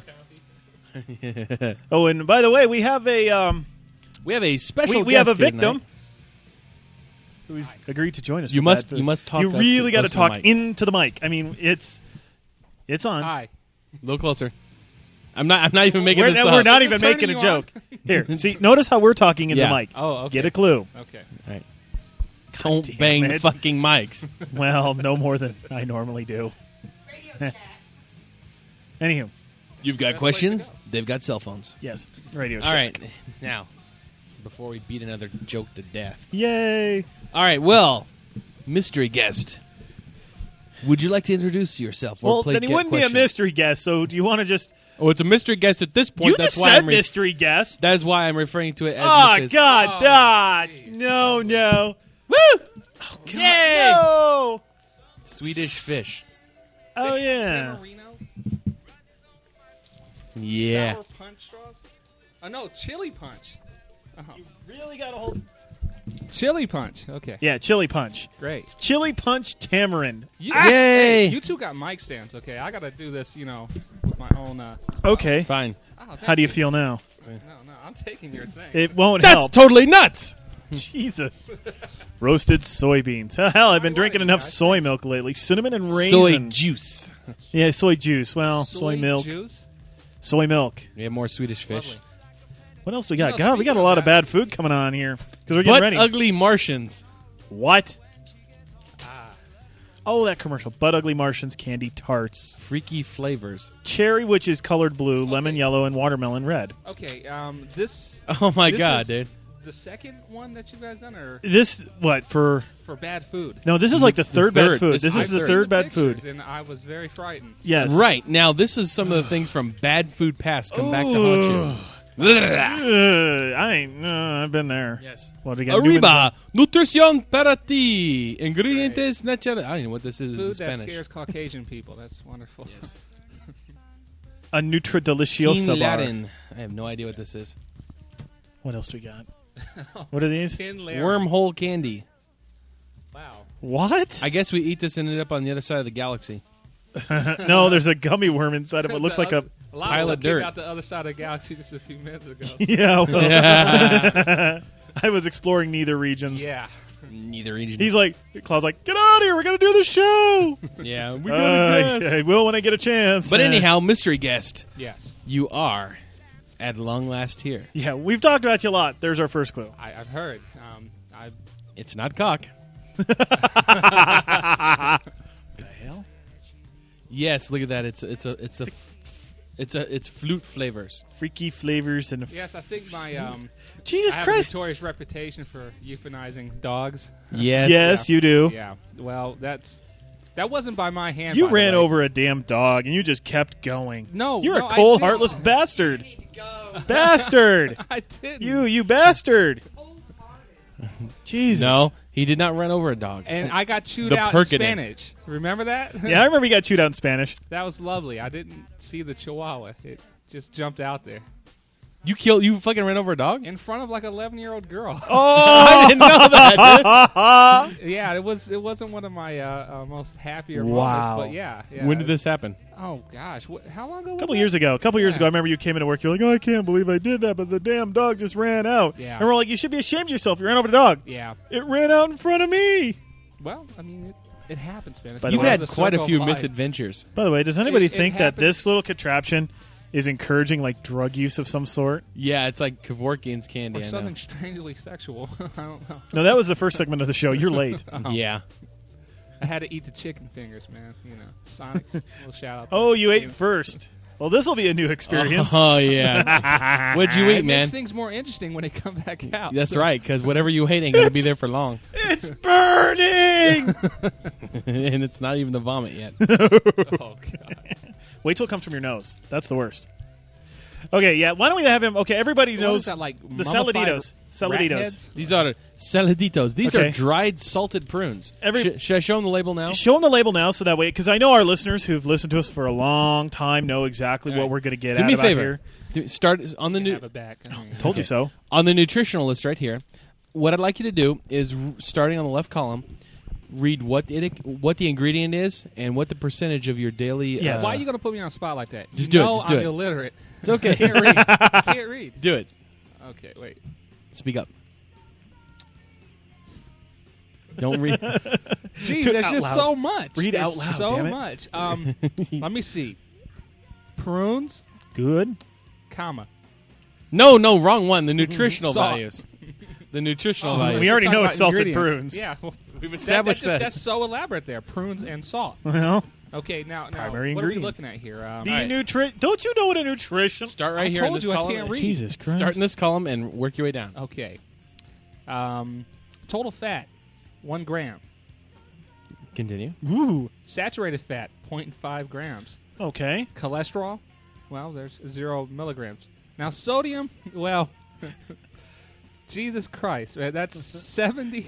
oh, and by the way, we have a um,
We have a special
we, we have a
guest here
victim
tonight.
who's agreed to join us.
You
for
must-
bad food.
you must talk
You
up
really
to-
got to
close to the
talk
mic.
into the mic. I mean, it's it's on.
Hi.
A little closer. I'm not. I'm not even making
We're,
this
no,
up.
we're not
Is
even
this
making a
turning you on?
joke. Here, see, notice how we're talking in
Yeah.
the mic.
Oh, okay.
Get a clue.
Okay.
Right. Don't
damn
bang
it.
fucking mics.
Well, no more than I normally do. Anywho,
You've got
Best place to
questions.
go.
They've got cell phones.
yes, radio.
All
Shack.
right. Now, before we beat another joke to death.
Yay!
All right. Well, mystery guest. Would you like to introduce yourself? Or
Well,
play
then he
get
wouldn't
question?
be a mystery guest. So, do you want to just?
Oh, it's a mystery guest at this point.
You
That's
just
why
said
I'm re-
mystery guest.
That is why I'm referring to it as
Oh
mystery.
God!
Oh,
God!
jeez.
No! No!
Woo!
God,
Yay!
No!
Swedish fish.
Oh yeah!
Tamarino?
Yeah.
Sour punch straws? Oh, no, chili punch. Uh-huh.
Really got to hold.
Chili punch. Okay.
Yeah, chili punch.
Great.
Chili punch tamarind.
You,
Yay!
Hey, you two got mic stands, okay? I got to do this, you know, with my own. Uh,
Okay.
Fine.
oh, thank
How do you feel now?
No, no, I'm taking your thing.
It won't
That's
help.
totally nuts.
Jesus. Roasted soybeans. Hell, I've been
Why,
drinking
why,
enough
guys?
soy milk lately. Cinnamon and
Soy
raisin.
juice.
Yeah, soy juice. Well, soy, milk.
Juice?
Soy milk.
We have more Swedish fish.
Lovely.
What else do we got?
know,
God, we got a
speaking
lot
of
of
that-
bad food coming on here because we're getting
But
ready.
ugly Martians.
What?
Ah,
Oh, that commercial. But Ugly Martians candy tarts.
Freaky flavors.
Cherry, which is colored blue, lemon yellow, and watermelon red.
okay, um, this.
Oh my
this
god,
is
dude.
The second one that you guys done, or
This, what, for...
for bad food?
No, this is like the third,
third.
bad food.
This
This,
is
is
the
the
third.
third bad
Pictures,
food.
and I was very frightened.
Yes.
Right. Now this is some of the things from Bad Food Past come back to haunt you.
Uh, I ain't... No, I've been there.
Yes.
What, we got new
Arriba, nutrición para ti, ingredientes naturales. I don't even know what this is in
Food that
Spanish.
scares Caucasian people. That's wonderful.
Yes.
A Nutra Deliciosa
Sin
bar.
Latin. I have no idea what this is.
What else do we got? What are these?
Tin layer.
Wormhole candy.
Wow.
What?
I guess we eat this and end up on the other side of the galaxy.
No, there's a gummy worm inside of it. It looks
The
like a...
oth- a lot
pile of
came
dirt.
out the other side of the galaxy just a few minutes ago.
Yeah, well, I was exploring neither regions.
yeah.
Neither region.
He's like, Cloud's like, get out of here. We're going to do the show.
yeah, we
Uh,
got to
I will when I get a chance.
But
Uh,
anyhow, mystery guest,
Yes.
you are at long last here.
Yeah, we've talked about you a lot. There's our first clue.
I, I've heard. Um, I
It's not cock.
The hell?
Yes, look at that. It's it's a it's a it's a it's flute flavors.
Freaky flavors and...
yes, I think my um,
Jesus
I have
Christ.
a notorious reputation for euthanizing dogs.
Yes.
Yes, you do.
Yeah. Well, that's that wasn't by my hand.
You
by the
ran
way.
over a damn dog and you just kept going.
No,
You're
no,
a
I
cold,
didn't.
heartless bastard. Bastard.
I didn't.
You, you bastard. Jesus.
No, he did not run over a dog.
And I got chewed
The
out
Perkinning.
in Spanish. Remember that?
Yeah, I remember you got chewed out in Spanish.
That was lovely. I didn't see the chihuahua. It just jumped out there
You killed. You fucking ran over a dog.
in front of like an eleven-year-old girl.
Oh,
I didn't know that. Dude.
Yeah, it was. It wasn't one of my uh, uh, most happier
Wow.
moments, but yeah. yeah.
When did this happen?
Oh gosh, what, how long ago?
A
Was
couple
that?
years ago. A couple years
Yeah.
ago, I remember you came into work. You're like, "Oh, I can't believe I did that," but the damn dog just ran out.
Yeah.
And we're like, "You should be ashamed of yourself. You ran over the dog.
Yeah.
It ran out in front of me."
Well, I mean, it, it happens, man. It's
By the
You've
way,
part
had
of the
quite a
circle
few
of life.
misadventures.
By the way, does anybody
It- it
think that
happens-
this little contraption is encouraging like drug use of some sort?
Yeah, it's like Kevorkian's candy.
Or
I know.
something strangely sexual. I don't know.
No, that was the first segment of the show. You're late.
Oh.
Yeah.
I had to eat the chicken fingers, man. You know, Sonic. Little shout out.
Oh,
there.
you ate first. Well, this will be a new experience.
Oh yeah. What'd you eat,
It
man?
makes things more interesting when they come back out.
That's right, because whatever you hate ain't gonna be there for long,
It's burning!
and it's not even the vomit yet.
Oh god.
Wait till it comes from your nose. That's the worst. Okay, yeah. Why don't we have him? Okay, everybody
What
knows
is that, like
the
mummified
saladitos.
rat
Saladitos.
heads?
These are saladitos. These
Okay.
are dried salted prunes.
Every-
Sh- should I show them the label now?
Show them the label now, so that way, because I know our listeners who've listened to us for a long time know exactly
All
what
right.
we're going to get
Do
at
me a
about
favor.
here.
Do, start on the
You
new.
have it back. I mean,
Told you so.
On the nutritional list right here, what I'd like you to do is, r- starting on the left column, read what it what the ingredient is and what the percentage of your daily.
Yes.
Uh,
Why are you going to put me on the spot like that?
Just
you
do it,
know
just do
I'm
it.
illiterate.
It's okay.
I can't read. I can't read.
do it?
Okay, wait.
Speak up. Don't read.
Jeez,
Do it
there's
out
just
loud.
so much.
Read
There's
out loud,
So
damn it.
much. Um, let me see. Prunes,
Good.
comma.
No, no, wrong one. The nutritional
Salt.
values. The nutritional
Oh,
values.
We already
talking
know
about
it's salted
ingredients.
prunes.
Yeah, well,
We've
that,
established
that's, just,
that.
that's so elaborate there. Prunes and salt.
Well,
Okay, now, now
Primary
what are we
ingredients.
looking at here? Um,
the
right.
nutri- Don't you know what a nutrition?
Start right
I
here in
told
this
you I
column.
can't read.
Jesus Christ.
Start in this column and work your way down.
Okay. Um, total fat, one gram.
Continue.
Ooh.
Saturated fat, zero point five grams.
Okay.
Cholesterol, well, there's zero milligrams. Now sodium, well, Jesus Christ, man, that's seventy,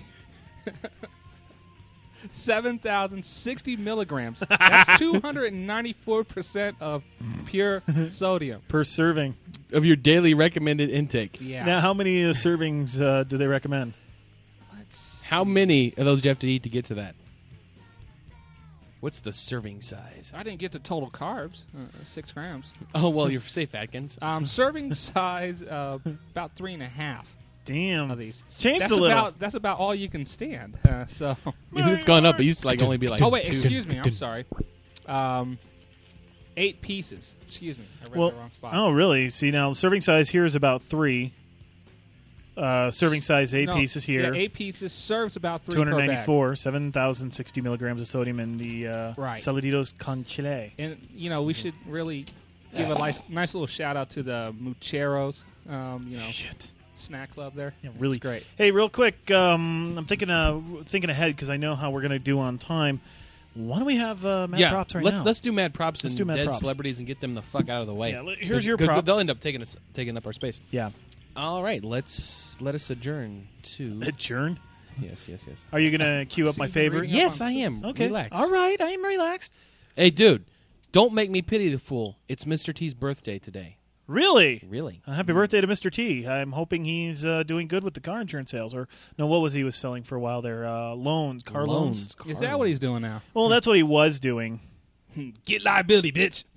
seven thousand sixty milligrams. That's two hundred ninety-four percent of pure sodium.
Per serving.
Of your daily recommended intake.
Yeah.
Now, how many uh, servings uh, do they recommend?
Let's
How many of those do you have to eat to get to that? What's the serving size?
I didn't get the total carbs, uh, six grams.
Oh, well, you're safe, Atkins.
Um, serving size, uh, about three and a half
Damn.
of these.
Changed
that's
a little.
About, that's about all you can stand. Uh, so.
It's gone up. It used to like only be like
Oh wait,
two.
excuse me. I'm sorry. Um, eight pieces. Excuse me. I read
Well,
the wrong spot.
oh, really? See, now the serving size here is about three. Uh, serving size eight
No,
pieces here.
Yeah, eight pieces serves about three
two
per
hundred
bag.
ninety-four, seven thousand sixty milligrams of sodium in the uh,
Right.
Saladitos con chile.
And you know we should really give a nice, nice little shout out to the Mucheros. Um, you know,
Shit.
snack club there.
Yeah, really
It's great.
Hey, real quick, um, I'm thinking uh, thinking ahead because I know how we're going to do on time. Why don't we have uh, Mad
yeah,
Props right
let's
now?
let's do mad props
Let's
and
do mad
dead
props.
celebrities and get them the fuck out of the way.
Yeah, li- here's your
'Cause
prop.
They'll end up taking us taking up our space.
Yeah.
All right, let's let us adjourn to.
Adjourn.
yes, yes, yes.
Are you going to queue up my
See,
favorite?
reading
Yes,
on
I am.
Okay.
Relax.
All right, I am relaxed.
Hey, dude, don't make me pity the fool. It's Mister T's birthday today.
Really?
Really?
Uh, happy birthday to Mister T. I'm hoping he's uh, doing good with the car insurance sales. Or, no, what was he was selling for a while there? Uh, loans, car loans.
Loans.
Is that what he's doing now?
Well, that's what he was doing.
Get liability, bitch.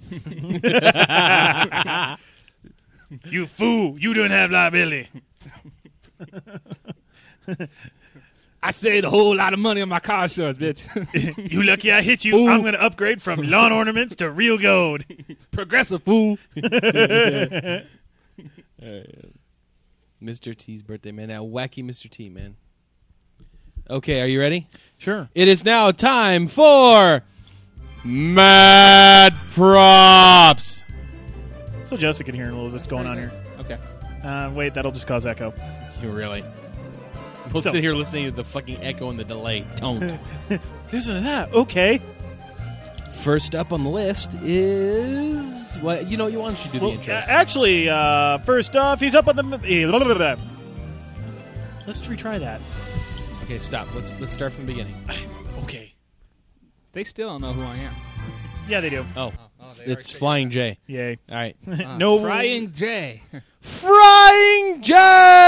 You fool! You don't have liability.
I saved a whole lot of money on my car insurance, bitch.
You lucky I hit you.
Fool.
I'm going to upgrade from lawn ornaments to real gold.
Progressive fool.
Mister T's birthday, man. Now, wacky Mister T, man. Okay, are you ready?
Sure.
It is now time for Mad Props.
So Jessica can hear a little what's going on here.
Okay.
Uh, wait, that'll just cause echo.
You really? We'll
So-
sit here listening to the fucking echo and the delay. Don't.
Listen to that. Okay.
First up on the list is well, you know, you why don't you do
Well,
the intros?
uh, actually, uh, first off, he's up on the. eh, Let's retry that.
Okay, stop. Let's let's start from the beginning.
Okay.
They still don't know who I am.
Yeah, they do.
Oh,
oh, they already
it's
figured
Flying J.
Yay.
All right,
Uh,
No-
Frying J.
Frying J.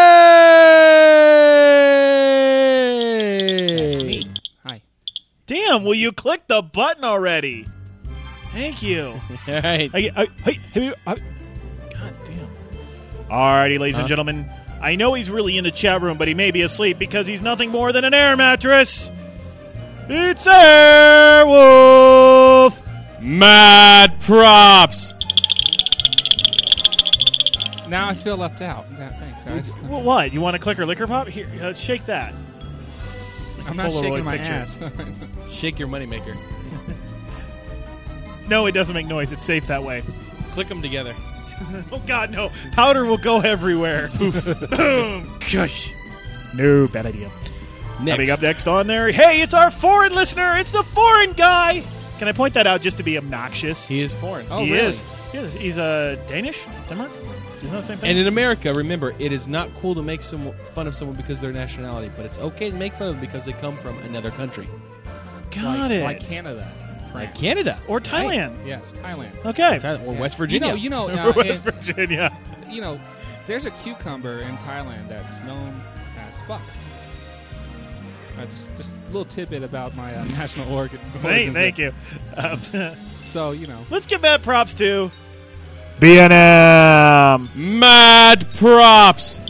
That's me. Hi.
Damn, will you click the button already? Thank you.
All right.
I, I, hey, hey, I, God damn. Alrighty, ladies
Huh?
and gentlemen. I know he's really in the chat room, but he may be asleep because he's nothing more than an air mattress. It's Airwolf.
Mad Props.
Now I feel left out. Yeah, thanks, guys.
Well, what? You want to click or liquor pop? Here, uh, shake that.
I'm not
Polaroid
shaking my
picture.
ass.
Shake your moneymaker.
No, it doesn't make noise. It's safe that way.
Click them together.
Oh, God, no. Powder will go everywhere. Boom. Gosh. No, bad idea.
Next.
Coming up next on there, hey, it's our foreign listener. It's the foreign guy. Can I point that out just to be obnoxious?
He is foreign.
Oh,
he
really?
is. He is. He's uh, Danish? Denmark? Isn't that the same thing?
And in America, remember, it is not cool to make some fun of someone because of their nationality, but it's okay to make fun of them because they come from another country.
Got
like,
it.
Like Canada.
Like Canada.
Or Thailand.
Yes, Thailand.
Okay.
Thailand, or
Yeah.
West Virginia.
You know, you know,
Or
uh,
West
and-
Virginia.
you know, there's a cucumber in Thailand that's known as fuck. Uh, just, just a little tidbit about my uh, national organ.
Thank, thank you. Um,
So, you know.
let's give Matt props to B N M.
Mad props.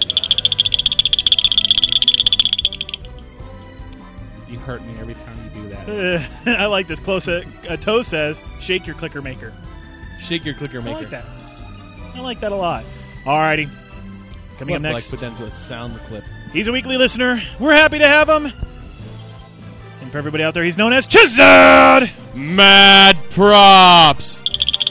You hurt me every time you do that.
I like this. Close. Uh, uh, Toe says, shake your clicker maker.
Shake your clicker
I
maker.
like that. I like that a lot. Alrighty. Coming
We'll
up
have to,
next.
like, put that into a sound clip.
He's a weekly listener. We're happy to have him. And for everybody out there, he's known as Chizad.
Mad props.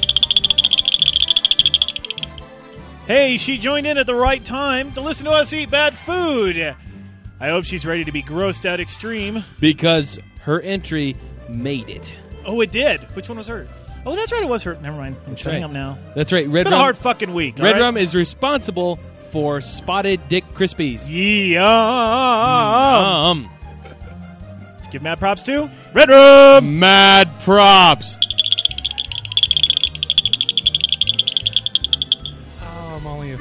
Hey, she joined in at the right time to listen to us eat bad food. I hope she's ready to be grossed out extreme.
Because her entry made it.
Oh, it did. Which one was her? Oh, that's right. It was her. Never mind. I'm
That's
shutting
right.
up now.
That's right.
It's
Red
been a
Rum,
hard fucking week.
Red
all right?
Rum is responsible for Spotted Dick Krispies.
Yeah.
Um,
Let's give Matt props to Red Rum.
mad props.
Oh, I'm only a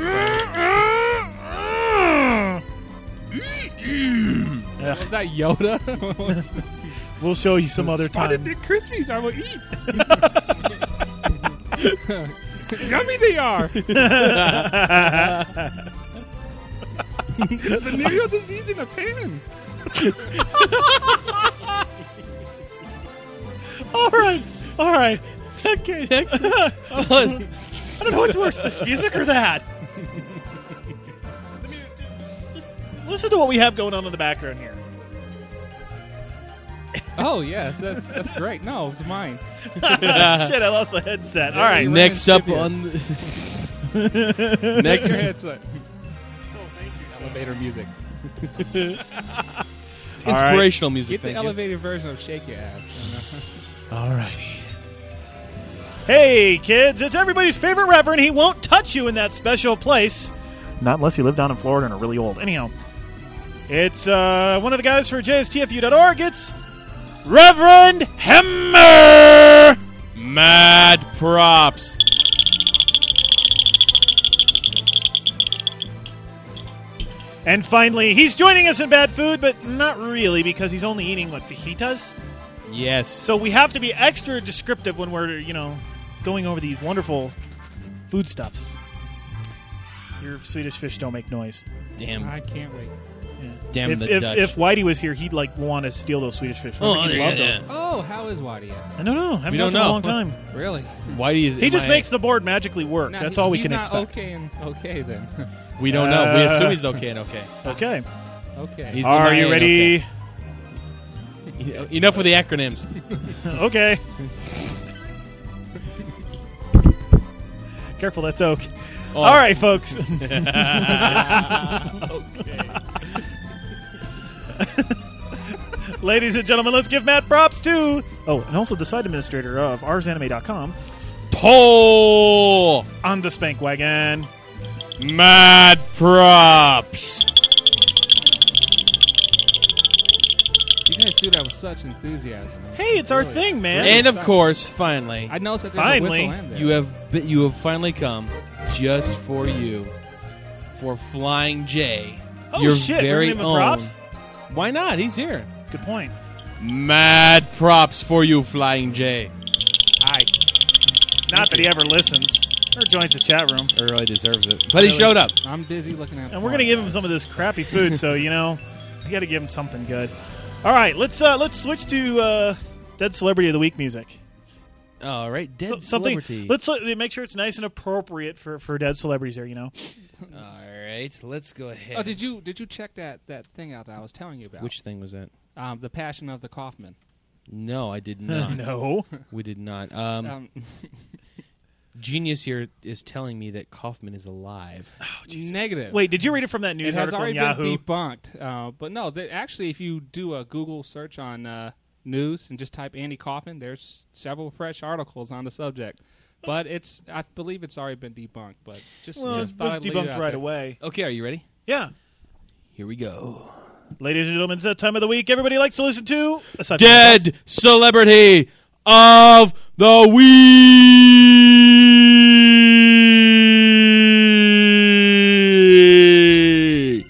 Ugh,
Was that Yoda? What's-
we'll show you some other
Spotted
time.
Dick Krispies I will eat. Yummy they are. Venereal disease in a pan.
All right. All right.
Okay, next.
I don't know what's worse, this music or that. Let me- just Listen to what we have going on in the background here.
Oh yes, that's that's great. No, it's mine.
Shit, I lost my headset. All right.
Ren
Next up
Shibias.
on the
Next
next
your headset. Elevator music.
inspirational music.
Get the
Thank you.
elevated version of Shake Your Ass.
All righty. Hey, kids, it's everybody's favorite reverend. He won't touch you in that special place. Not unless you live down in Florida and are really old. Anyhow, it's uh, one of the guys for J S T F U dot org. It's Reverend Hemmer.
Mad props.
And finally, he's joining us in Bad Food, but not really because he's only eating, what, fajitas?
Yes.
So we have to be extra descriptive when we're, you know, going over these wonderful foodstuffs. Your Swedish fish don't make noise.
Damn.
I can't wait.
Yeah.
Damn
if,
the
if,
Dutch.
if Whitey was here, he'd like want to steal those Swedish fish.
Oh,
Remember, he
yeah,
loved
yeah.
those.
Oh, how is Waddy?
I don't know. I haven't
We
talked
don't
to him in a
know.
long time.
Really?
Whitey is.
He just
M I A.
makes the board magically work.
Now,
That's
he-
all we
he's
can
not
expect.
Okay and okay then.
We don't know. We
Uh,
assume he's okay and okay.
Okay.
okay.
He's
Are
M I A
you
and
ready?
okay. Enough with the acronyms.
Okay. Careful, that's oak.
Oh.
All right, folks.
okay.
Ladies and gentlemen, let's give Matt props too. Oh, and also the site administrator of ars anime dot com
Poll.
on the Spank Wagon.
Mad props.
You guys do that with such enthusiasm.
Hey, it's our
Really?
thing, man.
And of course, finally,
I noticed that there's
Finally,
a whistle in there.
you have be- you have finally come just for you for Flying J.
oh
your
shit,
very
we're giving him
own.
props.
Why not? He's here.
Good point.
Mad props for you, Flying J.
Hi. Not that he ever listens or joins the chat room.
He really deserves it. But he showed up.
I'm busy looking at.
And we're gonna give him some of this crappy food, so you know, we got to give him something good. All right, let's uh, let's switch to uh, Dead Celebrity of the Week music.
All right, dead
So- something.
celebrity.
Let's uh, make sure it's nice and appropriate for, for dead celebrities there. You know.
All right, let's go ahead.
Oh, did you did you check that, that thing out that I was telling you about?
Which thing was that?
um, the Passion of the Kaufman.
No, I did not.
no.
We did not. Um,
Um,
Genius here is telling me that Kaufman is alive.
Negative.
Wait, did you read it from that news
it has
article
already
on Yahoo?
been debunked. Uh, but no, they, actually, if you do a Google search on uh, news and just type Andy Kaufman, there's several fresh articles on the subject. But it's, I believe it's already been debunked. But just,
Well,
just
it
thought
was
I'd leave it
debunked
out
right
there.
away.
Okay, are you ready?
Yeah.
Here we go.
Ladies and gentlemen, it's that time of the week everybody likes to listen to. Aside from
Dead celebrity of the week.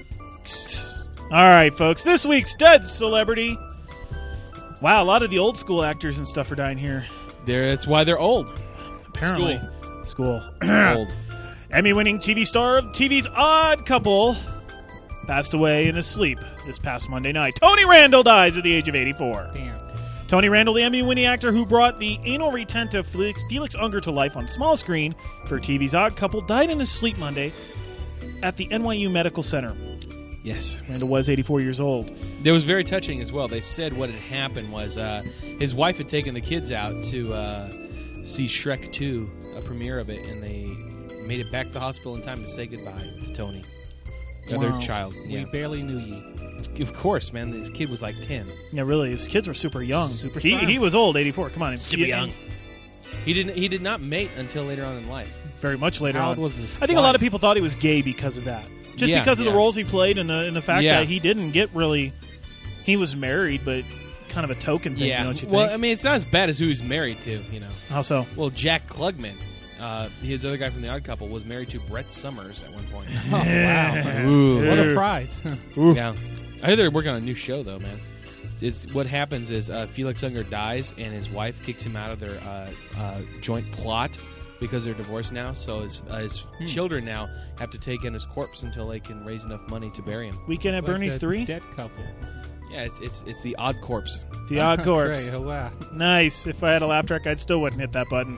All right, folks. This week's dead celebrity. Wow, a lot of the old school actors and stuff are dying here.
There, that's why they're old.
Apparently. School.
Old.
Emmy-winning T V star of T V's Odd Couple passed away in his sleep this past Monday night. Tony Randall dies at the age of eighty-four.
Damn.
Tony Randall, the Emmy-winning actor who brought the anal retentive Felix, Felix Unger to life on small screen for T V's Odd Couple, died in his sleep Monday at the N Y U Medical Center.
Yes.
Randall was eighty-four years old.
It was very touching as well. They said what had happened was uh, his wife had taken the kids out to uh, see Shrek two, a premiere of it, and they made it back to the hospital in time to say goodbye to Tony, to
Wow.
their child.
We
Yeah.
barely knew ye.
Of course, man. This kid was like ten.
Yeah, really, his kids were super young.
Super
he,
fast.
he was old, eighty-four. Come on.
Super
He-
young. He didn't. He did not mate until later on in life.
Very much later
How
on.
old was his
I think a lot
wife?
of people thought he was gay because of that. Just
Yeah,
because of
yeah.
the roles he played and the, and the fact
Yeah.
that he didn't get really... He was married, but kind of a token thing,
Yeah.
don't you
Well,
think?
I mean, it's not as bad as who he's married to. You know.
How so?
Well, Jack Klugman, uh, his other guy from The Odd Couple, was married to Brett Summers at one point.
Oh, wow.
Ooh.
What a prize.
Yeah, I heard they're working on a new show though, man. It's what happens is uh, Felix Unger dies and his wife kicks him out of their uh, uh, joint plot because they're divorced now. So his, uh, his
Hmm.
children now have to take in his corpse until they can raise enough money to bury him.
Weekend at
Like
Bernie's
the
three?
Dead couple.
Yeah, it's it's it's the Odd Corpse.
The Odd Corpse.
Great. Oh, wow.
Nice. If I had a laugh track, I'd still wouldn't hit that button.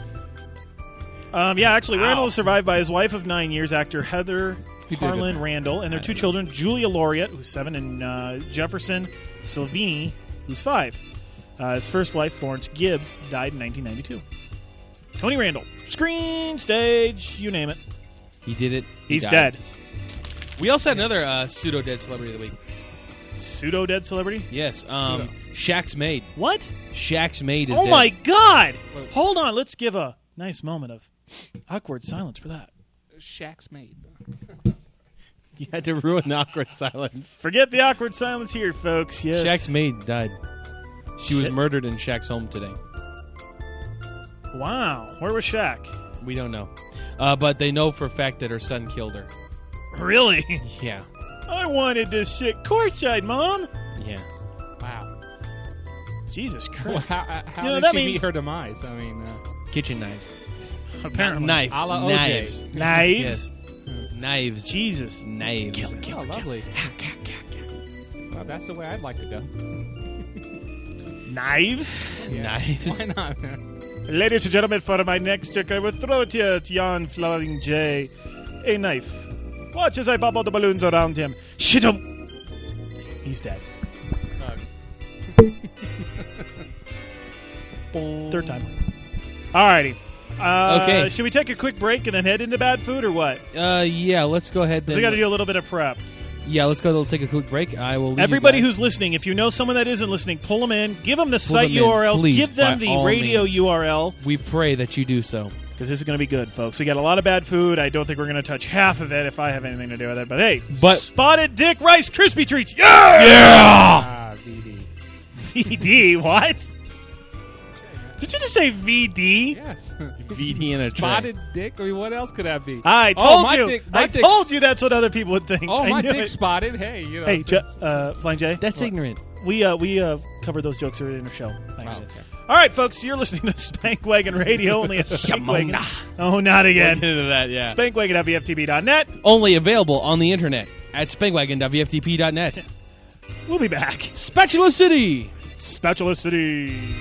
Um, yeah, actually,
Wow.
Randall is survived by his wife of nine years, actor Heather
Who did
Harlan
it?
Randall, and their
I
two
don't know.
children, Julia Laureate, who's seven, and uh, Jefferson Silvini, who's five. Uh, his first wife, Florence Gibbs, died in nineteen ninety-two. Tony Randall, screen, stage, you name it.
He did it. He
He's
died.
dead.
We also had another uh, pseudo dead celebrity of the week.
Pseudo dead celebrity.
Yes, um, Shaq's maid.
What?
Shaq's maid is
Oh
dead.
my God!
Wait.
Hold on, let's give a nice moment of awkward silence for that.
Shaq's maid.
You had to ruin the awkward silence.
Forget the awkward silence here, folks. Yes.
Shaq's maid died. She was
Shit.
murdered in Shaq's home today.
Wow. Where was Shaq?
We don't know. Uh, but they know for a fact that her son killed her.
Really?
Yeah.
I wanted this shit courtside, Mom.
Yeah.
Wow.
Jesus
Well,
Christ.
how uh, how
You know,
did
that
she
means-
meet her demise? I mean, uh,
Kitchen knives.
Apparently.
Knife.
A la O J.
Knives.
Knives.
Yes. Knives.
Jesus.
Knives.
oh, lovely. Well, that's the way I'd like to go.
Knives?
Yeah.
Knives.
Why not, man?
Ladies and gentlemen, for my next trick, I will throw it here at Jan Flying J. A knife. Watch as I pop all the balloons around him. Shit him. He's dead. Third time. Alrighty. Uh,
Okay.
Should we take a quick break and then head into bad food or what?
Uh, yeah, let's go ahead.
'Cause
Then.
we got to do a little bit of prep.
Yeah, let's go. Take a quick break. I will. Leave
Everybody
you guys.
who's listening, if you know someone that isn't listening, pull them in. Give them the
Pull
site
them in,
U R L.
please,
give them
by
the
all
radio
means.
U R L.
We pray that you do so.
Because this is going to be good, folks. We got a lot of bad food. I don't think we're going to touch half of it if I have anything to do with it. But hey,
But-
Spotted Dick Rice Krispie Treats. Yeah!
Ah, V D.
V D, what? Did you just say V D?
Yes.
V D in a tray.
Spotted dick? I mean, what else could that be?
I
Oh,
told
my
you.
dick- my
I
dick's-
told you that's what other people would think.
Oh,
I
my
knew
dick's
it.
spotted. Hey, you know.
Hey, J- uh, Flying J.
That's ignorant.
We uh, we uh, covered those jokes earlier in the show. Thanks.
Oh, okay.
All right, folks, you're listening to Spankwagon Radio. Only a Spankwagon. Oh, not again.
Look into that, yeah.
Spankwagon at V F T B dot net.
Only available on the internet at spankwagon dot V F T P dot net.
We'll be back.
Spatula City.
Spatula City.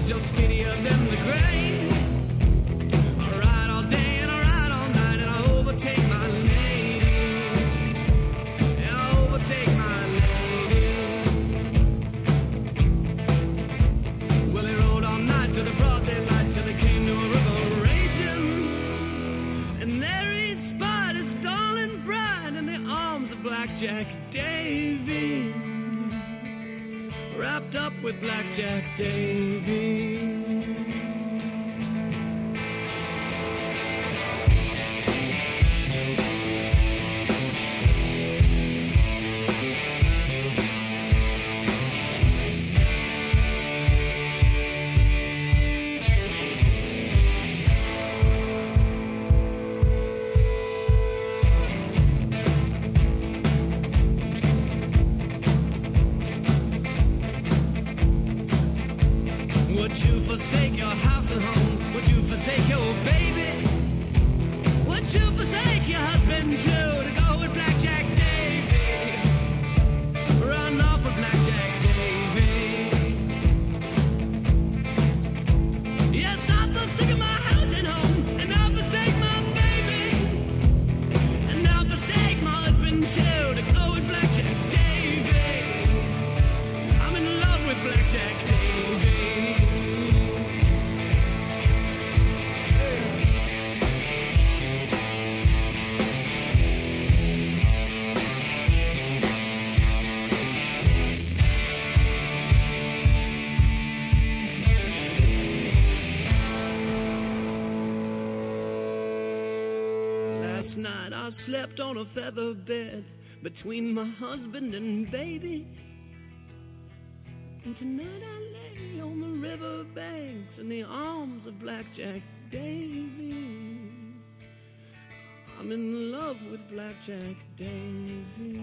cause you're speedier than the grain. I ride all day and I ride all night and I overtake my lady. And I overtake my lady. Well, he rode all night to the broad daylight till he came to a river raging. And there he spied his darling bride in the arms of Blackjack Davy, wrapped up with Blackjack Davy. Would you forsake your house and home? Would you forsake your baby? Would you forsake your husband too to go with Blackjack Davy? Run off with Blackjack Davy. Yes, I'll forsake my house and home, and I'll forsake my baby, and I'll forsake my husband too to go with Blackjack Davy. I'm in love with Blackjack Davy. Last night I slept on a feather bed between my husband and baby. And tonight I lay on the river banks in the arms of Blackjack Davy. I'm in love with Blackjack Davy.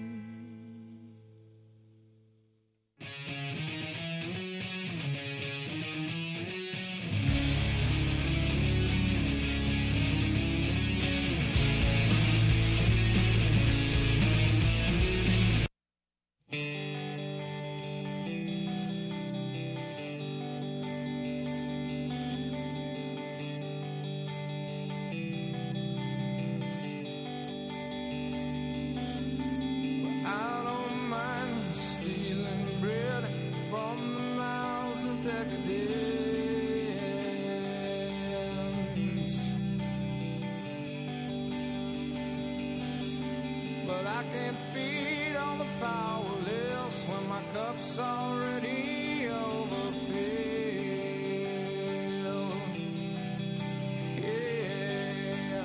I don't mind stealing bread from the mouths of decadence, but I can't feed all the powerless when my cup's already overfilled. Yeah.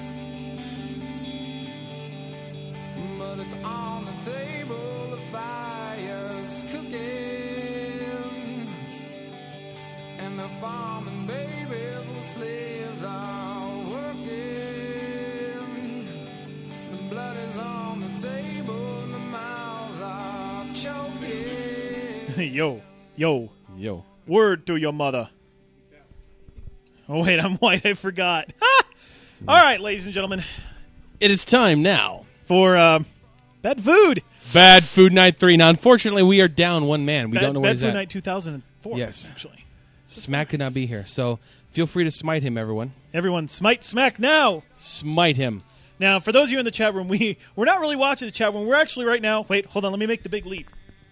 But it's on the table, the fire's cooking, and the farming babies with slaves are working. The blood is on the table, and the mouths are choking.
Yo, yo,
Yo.
word to your mother. Oh, wait, I'm white. I forgot. All right, ladies and gentlemen,
It is time now.
for uh, Bad Food.
Bad Food Night three. Now, unfortunately, we are down one man. We
Bad,
don't know where
Bad
he's
Food
at.
Night two thousand four,
Yes.
actually.
Smack could not be here. So feel free to smite him, everyone.
Everyone, smite smack now.
Smite him.
Now, for those of you in the chat room, we, we're not really watching the chat room. We're actually right now. Wait, hold on. Let me make the big leap.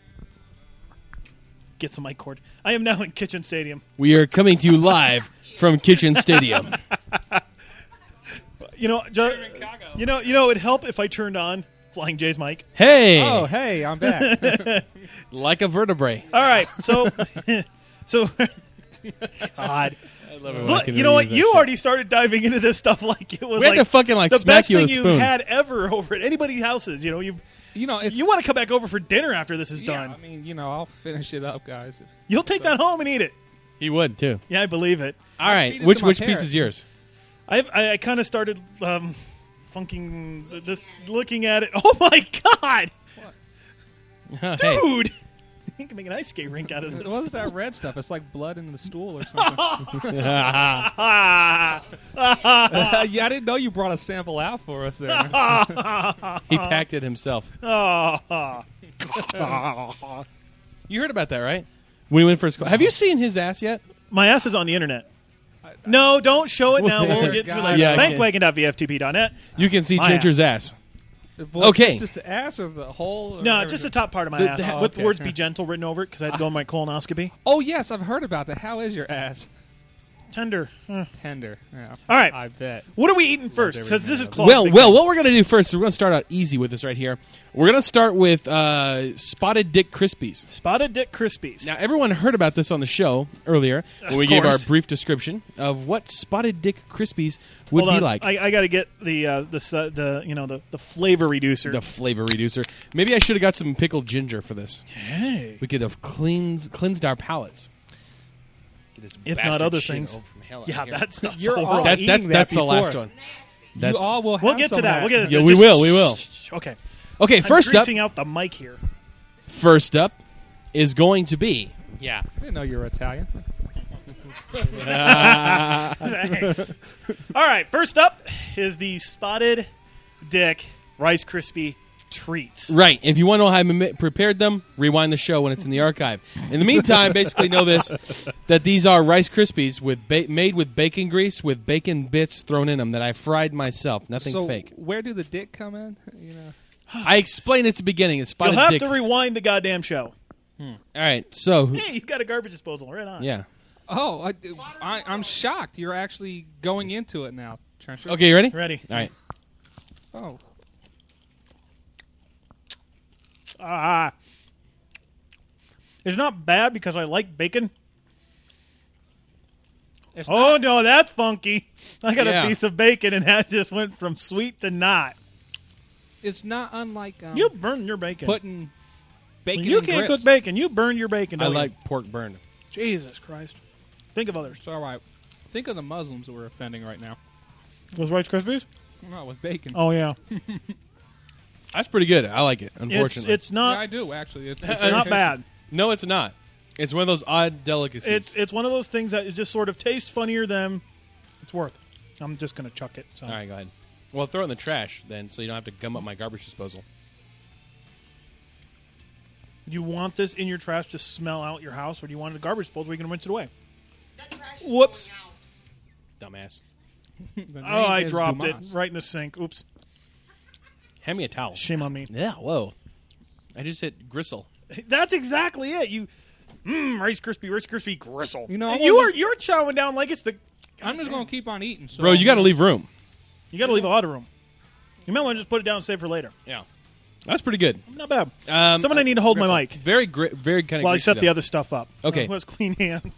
Get some mic cord. I am now in Kitchen Stadium.
We are coming to you live from Kitchen Stadium.
You know, ju- you know, you know, it'd help if I turned on Flying J's mic.
Hey!
Oh, hey, I'm back.
Like a vertebrae.
All right, so, so, God,
I love it when I
look,
can
you know what?
reuse that
You
shit.
already started diving into this stuff like it was
We had
like
to fucking, like,
the
smack
best
you with
thing
a
you
spoon.
had ever over at anybody's houses. You know, you
You know, it's
you want to come back over for dinner after this is
yeah,
done.
I mean, you know, I'll finish it up, guys. If-
You'll take that home and eat it.
He would, too.
Yeah, I believe it.
All right.
feed it
Which
to my
which piece
parrot.
is yours?
I I, I kind of started um, funking, just looking at it. Oh my God,
Hey.
dude! You can make an ice skate rink out of this.
What is that red stuff? It's like blood in the stool or something.
Ah.
yeah, I didn't know you brought a sample out for us there.
He packed it himself.
Ah.
You heard about that, right? When he went first. Have you seen his ass yet?
My ass is on the internet. No, don't show it now. We'll get to it later.
Yeah, okay.
Spankwagon dot v f t p dot net.
You can see
My
Trencher's ass.
Well,
Okay.
Just the ass or the whole? Or
No,
everything?
just the top part of my
The-
ass
the-
with
okay.
the words "be gentle" written over it because I had to go on my colonoscopy.
Oh yes, I've heard about that. How is your ass?
Tender. Huh.
Tender. Yeah.
All right.
I bet.
What are we eating first?
every
Because this is
minute of
Claude's
Well,
big
well,
thing.
what we're going to do first, we're going to start out easy with this right here. We're going to start with uh, Spotted Dick Krispies.
Spotted Dick Krispies.
Now, everyone heard about this on the show earlier when we
Of
gave our
course.
brief description of what Spotted Dick Krispies would
Hold
be
on.
like.
I, I got to get the uh, the su- the you know the, the flavor reducer.
The flavor reducer. Maybe I should have got some pickled ginger for this.
hey,
We could have cleansed cleansed our palates. Get this
If not
bastard
other
shit
things.
over from hell
yeah,
out here.
that stuff's
You're
horrible.
all
That,
eating
that's
that
that's the
before.
last one. That's,
you all will. Have
We'll get
some
to
of
that. We'll get to
Yeah,
that.
we
Just-
will, we will.
shh, shh, Okay.
okay,
I'm
first up,
greasing out the mic here.
first up is going to be yeah.
I didn't know you were Italian.
Thanks. All right. First up is the Spotted Dick Rice Krispie treats.
Right. If you want to know how I m- prepared them, rewind the show when it's in the archive. In the meantime, basically know this, that these are Rice Krispies with ba- made with bacon grease with bacon bits thrown in them that I fried myself. Nothing
so
fake.
where do the dick come in? You know.
I explained at the beginning. It's
You'll
Spotted
have
Dick.
to rewind the goddamn show.
All right. So,
Hey, you've got a garbage disposal. Right on.
yeah.
Oh, I, I, I'm shocked. You're actually going into it now, Trencher.
Okay, you ready?
Ready.
All right.
Oh,
Ah. It's not bad because I like bacon.
it's
Oh,
not,
no, that's funky. I got
Yeah.
a piece of bacon, and that just went from sweet to not.
it's not unlike um,
You burn your bacon.
putting bacon.
you
in
can't
grits.
cook bacon. You burn your bacon.
I
don't you?
like pork burned.
Jesus Christ. Think of others.
It's all right. Think of the Muslims that we're offending right now.
Those Rice Krispies?
Not with bacon.
Oh, yeah.
That's pretty good. I like it,
It's,
unfortunately.
it's
yeah,
not
I do actually. It's,
it's not bad.
no, it's not. It's one of those odd delicacies.
It's it's one of those things that is just sort of tastes funnier than it's worth. I'm just going to chuck it. So.
All right, go ahead. Well, throw it in the trash then so you don't have to gum up my garbage disposal.
You want this in your trash to smell out your house, or do you want it in a garbage disposal where you can rinse it away? Whoops.
Dumbass.
The name
Oh, I
is
dropped
Dumas.
it right in the sink. Oops.
Hand me a towel.
Shame on me.
Yeah, whoa. I just hit gristle.
That's exactly it. You, mmm, Rice Krispie, Rice Krispie gristle.
You know, I
And you are
wasn't-
you're chowing down like it's the.
I'm just going to keep on eating. So
Bro, you got to leave room.
You got to leave a lot of room. You might want to just put it down and save for later.
Yeah. That's pretty good.
Not bad.
Um,
Someone I need to hold my mic
Very, gri- very kind of
while I set the other stuff up.
Okay.
Who has clean hands?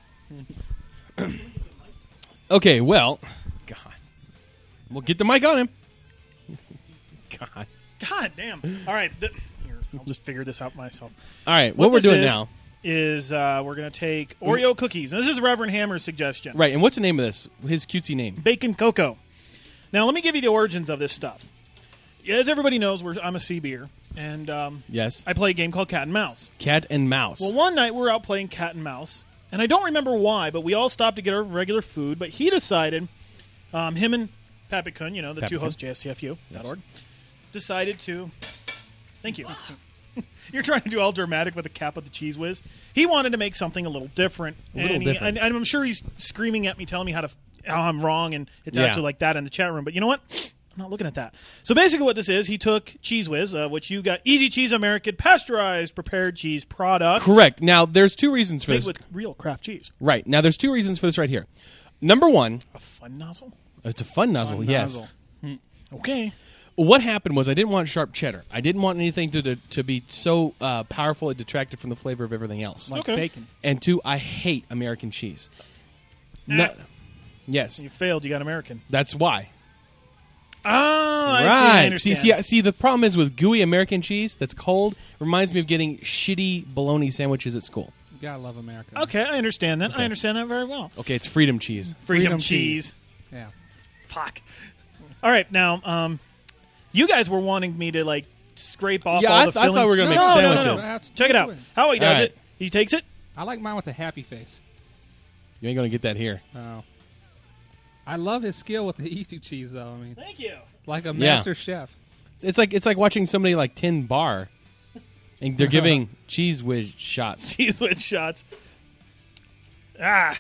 Okay, well, God. We'll get the mic on him. God.
God damn. All right. Th- here, I'll just figure this out myself.
All right, what,
What
we're
this
doing
is-
now.
Is uh, we're going to take Oreo cookies. And this is Reverend Hammer's suggestion.
Right, and what's the name of this? His cutesy name.
Bacon cocoa. Now, let me give you the origins of this stuff. As everybody knows, we're, I'm a C B er, and um,
Yes.
I play a game called Cat and Mouse.
Cat and mouse.
Well, one night we were out playing Cat and Mouse, and I don't remember why, but we all stopped to get our regular food. But he decided, um, him and Pappy Kun, you know, the two
Pappy
hosts, J S T F U dot org, decided to. Thank you. You're trying to do all dramatic with the cap of the Cheese Whiz. He wanted to make something a little different,
A little
and, he-
different.
and, and I'm sure he's screaming at me, telling me how to how I'm wrong, and it's
Yeah.
actually like that in the chat room. But you know what? I'm not looking at that. So basically, what this is, he took Cheese Whiz, uh, which you got Easy Cheese American pasteurized prepared cheese product,
Correct. Now, there's two reasons for
made
this.
with real craft cheese.
Right. Now, there's two reasons for this right here. Number one,
A fun nozzle.
it's a fun nozzle,
Fun
yes.
nozzle.
Okay.
What happened was I didn't want sharp cheddar. I didn't want anything to to, to be so uh, powerful it detracted from the flavor of everything else.
like
Okay.
bacon.
And two, I hate American cheese. No,
Ah.
yes,
You failed. You got American.
that's why.
Oh, I
right.
see. I
see,
understand.
see, see, the problem is with gooey American cheese that's cold reminds me of getting shitty bologna sandwiches at school.
You gotta love America.
Okay, I understand that.
Okay.
I understand that very well.
Okay, it's freedom cheese.
Freedom,
Freedom
cheese.
cheese. Yeah.
Fuck. All right, now, um, you guys were wanting me to like scrape off
Yeah,
all
I
the
th- I
filling.
thought we were gonna
no,
make
no, no, no,
sandwiches.
no.
That's
Check it out.
good.
How he does
All right.
it? He takes it.
I like mine with a happy face.
You ain't gonna get that here.
Oh. I love his skill with the easy cheese, though. I mean,
Thank you.
like a
Yeah.
master chef.
It's like it's like watching somebody like tin bar And they're giving Cheese Whiz shots.
Cheese Whiz shots. Ah.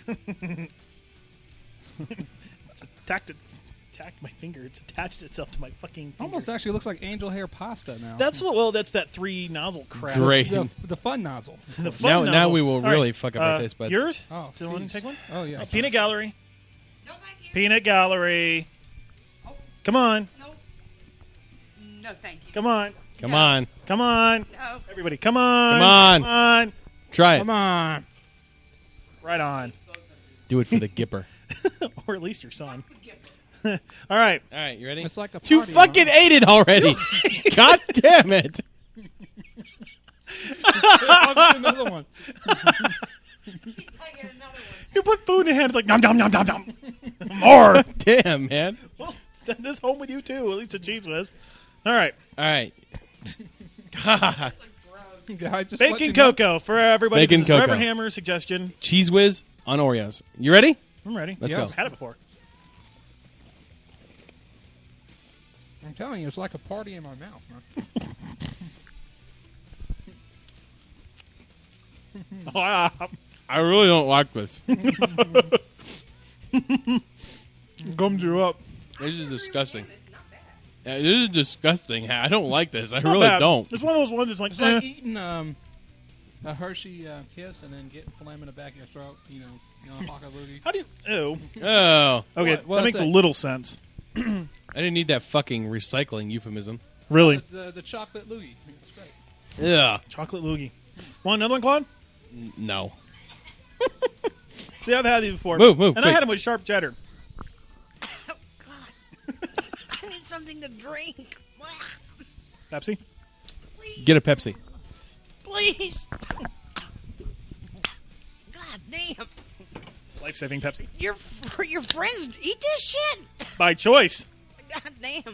It's attacked, it's attacked my finger. It's attached itself to my fucking finger.
Almost actually looks like angel hair pasta now.
That's what. Well, that's that three nozzle crap.
Great.
the, the fun nozzle.
The fun
Now,
nozzle.
now we will
All
really
right.
fuck up
uh,
our taste buds.
Yours?
Oh,
Do you want to
feast.
take one?
Oh yeah.
Uh, Peanut Gallery.
No, thank you.
Peanut Gallery.
Oh,
Come on.
no. No, thank you.
Come on.
Come
No.
on.
Come on.
No.
Everybody, come on.
Come on.
Come on.
Try it.
Come on.
Right on.
Do it for the Gipper.
Or at least your son. All right.
All right, you ready?
It's like a
You
party,
fucking
huh?
ate it already. God damn it.
Another one.
He's gonna get another one.
You put food in your hand. It's like, nom, nom, nom, nom, nom. More.
Damn, man.
Well, send this home with you, too. At least a Cheese Whiz. All right.
All right. God.
Yeah, I just let you
Bacon
know.
cocoa for everybody.
Bacon
This is
cocoa.
Reverend Hammer's suggestion.
Cheese Whiz on Oreos. You ready?
I'm ready.
Let's
Yeah,
go.
I've had it before.
I'm telling you, it's like a party in my mouth. Man.
Ah,
I really don't like this.
gummed you up.
This is disgusting. Yeah, this is disgusting. I don't like this. I
Not
really
bad.
don't.
It's one of those ones that's like,
It's like
eh.
eating um, a Hershey uh, Kiss and then getting phlegm in the back of your throat. You know, you know, haka loogie.
How do you? Ew.
Oh.
Okay,
What- what
that
is
makes a
that?
little sense.
I didn't need that fucking recycling euphemism.
Really.
The, the, the chocolate loogie. It's great.
Yeah.
Chocolate loogie. Want another one, Claude?
No.
See, I've had these before.
Move, move,
And I
quick.
had them with sharp cheddar.
Oh, God. I need something to drink.
Pepsi?
Please.
Get a Pepsi.
Please. God damn.
Life-saving Pepsi.
Your, fr- your friends eat this shit?
By choice.
God damn.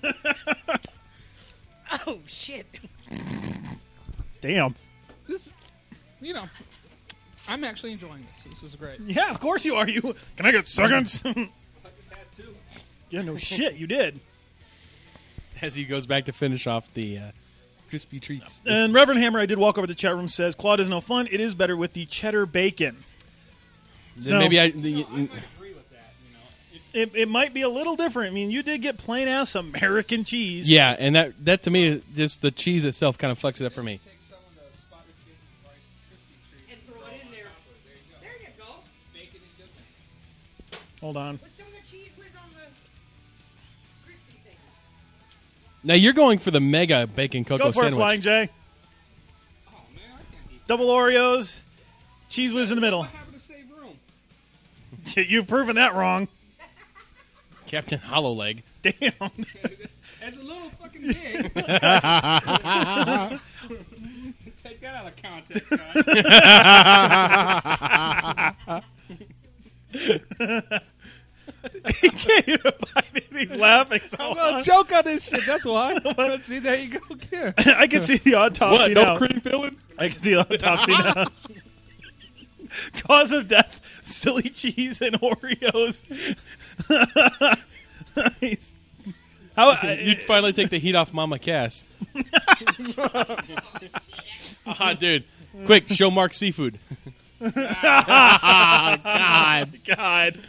Oh, shit.
Damn.
This, you know, I'm actually enjoying this. This is great.
Yeah, of course you are. You Can I get seconds? Yeah, no shit, you did.
As he goes back to finish off the uh, crispy treats.
And Reverend Hammer, I did walk over to the chat room, says, Claude is no fun. It is better with the cheddar bacon.
Then
So-
maybe I. The,
agree with that. You know,
It, it might be a little different. I mean, you did get plain-ass American cheese.
yeah, and that that to me, is just the cheese itself kind of fucks it up for me.
take some of the spotted chicken rice crispy treats
And throw it in there. There you go.
bacon and goodness.
Hold on.
Put some of the cheese whiz on the crispy thing.
Now you're going for the mega bacon cocoa
Go for
sandwich.
it, Flying J.
Oh man, I can't eat.
Double Oreos, cheese whiz in the middle.
What happened to save room?
You've proven that wrong.
Captain Hollowleg.
Damn.
It's a little fucking big. Take that out of context, guys.
He can't even find it. He's laughing so
I'm gonna
hard.
joke on this shit. That's why. But see, there you go. Here.
I can see the autopsy
What?
now.
No cream filling?
I can see the autopsy now. Cause of death: silly cheese and Oreos. He's- How?
You'd finally take the heat off Mama Cass. Ah, dude. Quick, show Mark seafood.
God, God.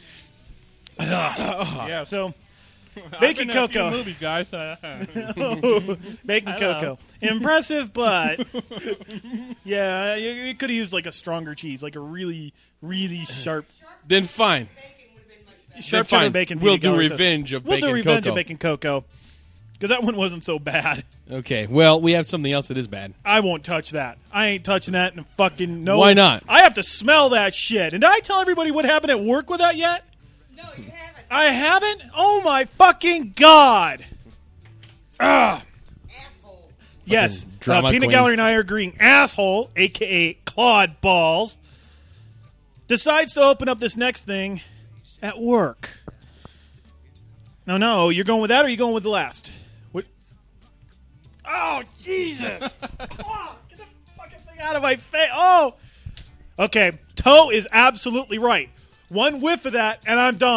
Yeah.
So,
I've
bacon
been in a few
cocoa.
movies, guys.
Bacon cocoa. Impressive, but yeah, you, you could have used like a stronger cheese, like a really, really sharp,
Then fine.
sharp
fine.
cheddar bacon.
We'll
peanut
do
gallery
revenge
system.
of
we'll
bacon
do revenge
cocoa.
of bacon cocoa because that one wasn't so bad.
Okay, well, we have something else that is bad.
I won't touch that. I ain't touching that. And fucking no.
Why not?
I have to smell that shit. And did I tell everybody what happened at work with that yet?
No, you haven't.
I haven't. Oh my fucking god. Ugh.
Asshole.
Yes, uh,
drama
Peanut
queen.
Gallery and I are agreeing. Asshole, aka Claude Balls, decides to open up this next thing at work. No, no, you're going with that, or are you going with the last? What? Oh Jesus! Oh, get the fucking thing out of my face! Oh, okay. Toe is absolutely right. One whiff of that, and I'm done.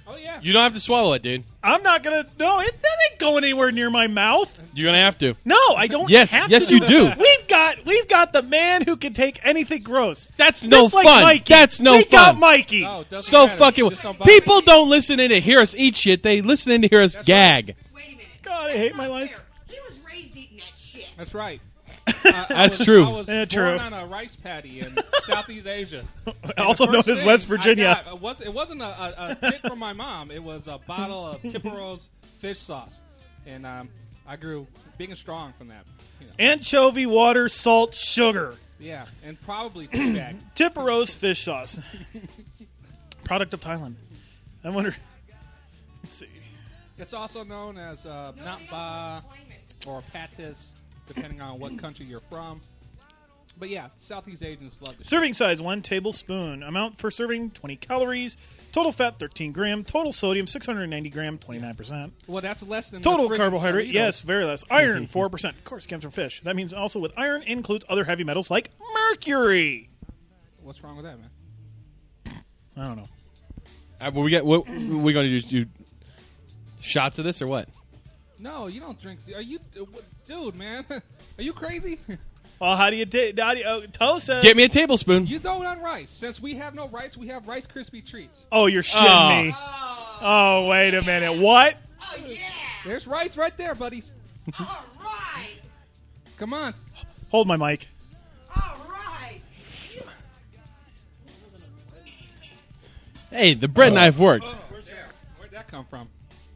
Oh yeah.
You don't have to swallow it, dude.
I'm not gonna. No, it that ain't going anywhere near my mouth.
You're gonna have to.
No, I don't.
Yes,
have
yes,
to
you do.
We've got we've got the man who can take anything gross.
That's no
That's like
fun.
Mikey.
That's no
we
fun.
got Mikey.
No, it doesn't
So
matter.
fucking.
Just don't bother
People
me.
don't listen in to hear us eat shit. They listen in to hear us
That's
gag.
Wait a minute.
God, I
That's
hate my
not
life.
fair. He was raised eating that shit.
That's right. I, I
That's
was,
true.
I was
Yeah,
born
true.
on a rice paddy in Southeast Asia. And
Also
the
known
first
as
thing
West
I
Virginia.
got was, it wasn't a, a, a tip from my mom. It was a bottle of Tippero's fish sauce. And um, I grew big and strong from that. You know.
Anchovy, water, salt, sugar.
Yeah, and probably teabag.
Tippero's fish sauce. Product of Thailand. I wonder. Let's see.
It's also known as uh,
Nobody
Nat
else
Ba
wants to claim it.
or Patis, depending on what country you're from. But yeah, Southeast Asians love this.
Serving size one tablespoon. Amount per serving twenty calories. Total fat thirteen gram. Total sodium six hundred ninety gram, twenty-nine percent.
Well, that's less than
Total
the friggin'
carbohydrate,
Cerritos.
yes, very less. Iron four percent. Of course, it comes from fish. That means also with iron includes other heavy metals like mercury.
What's wrong with that, man?
I don't know.
Uh, well, we get what we going to do? Do shots of this or what?
No, you don't drink. Are you, uh, what- dude, man? Are you crazy?
Well, how do you take? How do you, oh, Toe says.
Get me a tablespoon.
You throw it on rice. Since we have no rice, we have Rice Krispie treats.
Oh, you're shitting
Oh.
me.
Oh,
Oh, wait a minute. What?
oh yeah.
There's rice right there, buddies.
All right.
Come on.
Hold my mic.
All right.
Hey, the bread knife worked.
Where's that? Where'd that come from?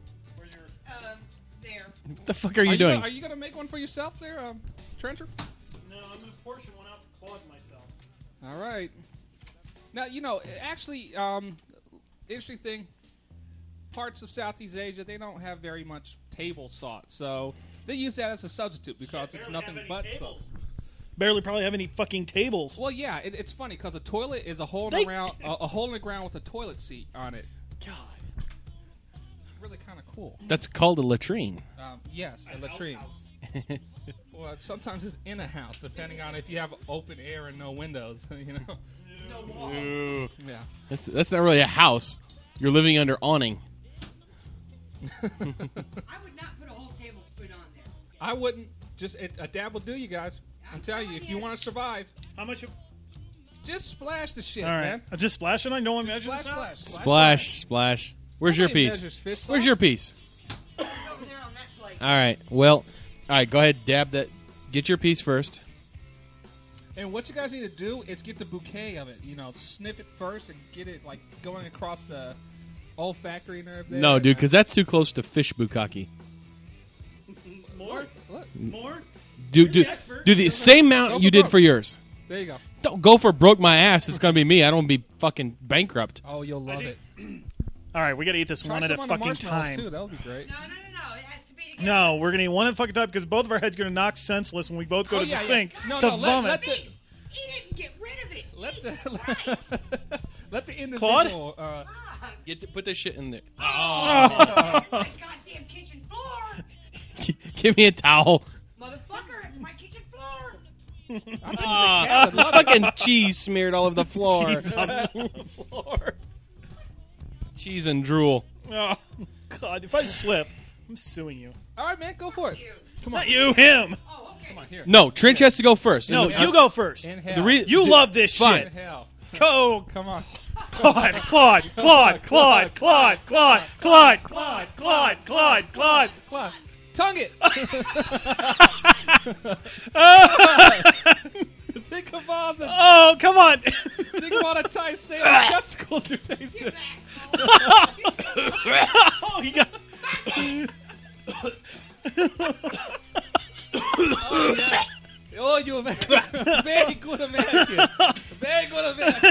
Um, there.
What the fuck are you
are
doing?
You, are you gonna make one for yourself there, um, Trencher?
No, I'm going to portion one out to Claude myself.
All right. Now you know, actually, um, interesting thing. Parts of Southeast Asia they don't have very much table salt, so they use that as a substitute because it's nothing but salt.
Barely probably have any fucking tables.
Well, yeah, it, it's funny because a toilet is a hole in
They-
the ground, a, a hole in the ground with a toilet seat on it.
God.
It's really kind of cool.
That's called a latrine.
Um, yes, a latrine. Well, sometimes it's in a house, depending on if you have open air and no windows. You know.
No walls.
Yeah.
That's that's not really a house. You're living under awning.
I would not put a whole tablespoon on there.
I wouldn't. Just it, a dab will do, you guys. I'm telling you, if you want to survive,
How much? Of,
just splash the shit,
all right.
man.
I just splash it. I know I'm
Just
measuring
splash,
this out.
splash,
Splash, splash. Where's your
Nobody
piece?
measures fish
Where's
sauce.
your piece?
It's over there on that plate.
All right. Well, all right. Go ahead, dab that. Get your piece first.
And what you guys need to do is get the bouquet of it. You know, sniff it first and get it like going across the olfactory nerve there.
No, dude, because that's too close to fish bukkake.
More?
Look,
More?
Do do
the expert.
do the same
Go
amount
for
you did
broke.
for yours.
there you go.
Don't go for broke my ass. It's gonna be me. I don't want to be fucking bankrupt.
Oh, you'll love
did-
it.
All right, we got to eat this
Try
one at
some
a
on the
fucking
marshmallows
time.
too. That would be great.
No, no, no, no. It has to be together.
No, we're going to eat one at a fucking time because both of our heads going to knock senseless when we both go
Oh,
to
yeah,
the
yeah.
sink
No,
to
no, let-
vomit.
let the-
Please, eat it and get rid of it.
Let
Jesus
the
Christ.
let the
Claude?
individual. Uh,
Ah,
Get to put this shit in there.
my goddamn kitchen floor.
Give me a towel.
Motherfucker, it's my kitchen floor.
I bet you the cat would
There's
love it.
fucking cheese smeared all over the floor.
Cheese on the floor.
Cheese and drool.
Oh, God. If I slip, I'm suing you.
All right, man, go for it.
You.
Come on,
Not you, him.
Oh, okay.
come on here.
No, Trench has to go first.
No,
And the-
you go first.
Inhale.
The re-
You
the-
love this
fine.
shit.
Inhale.
Go.
Come on.
Claude, Claude, Claude, Claude, Claude, Claude, Claude, Claude, Claude, Claude, Claude.
Claude. Tongue it. Think of all the
Oh, come on.
think of all the time saying testicles you're tasting.
Oh, you got.
Oh, yes. Oh, you very good American. Very good American.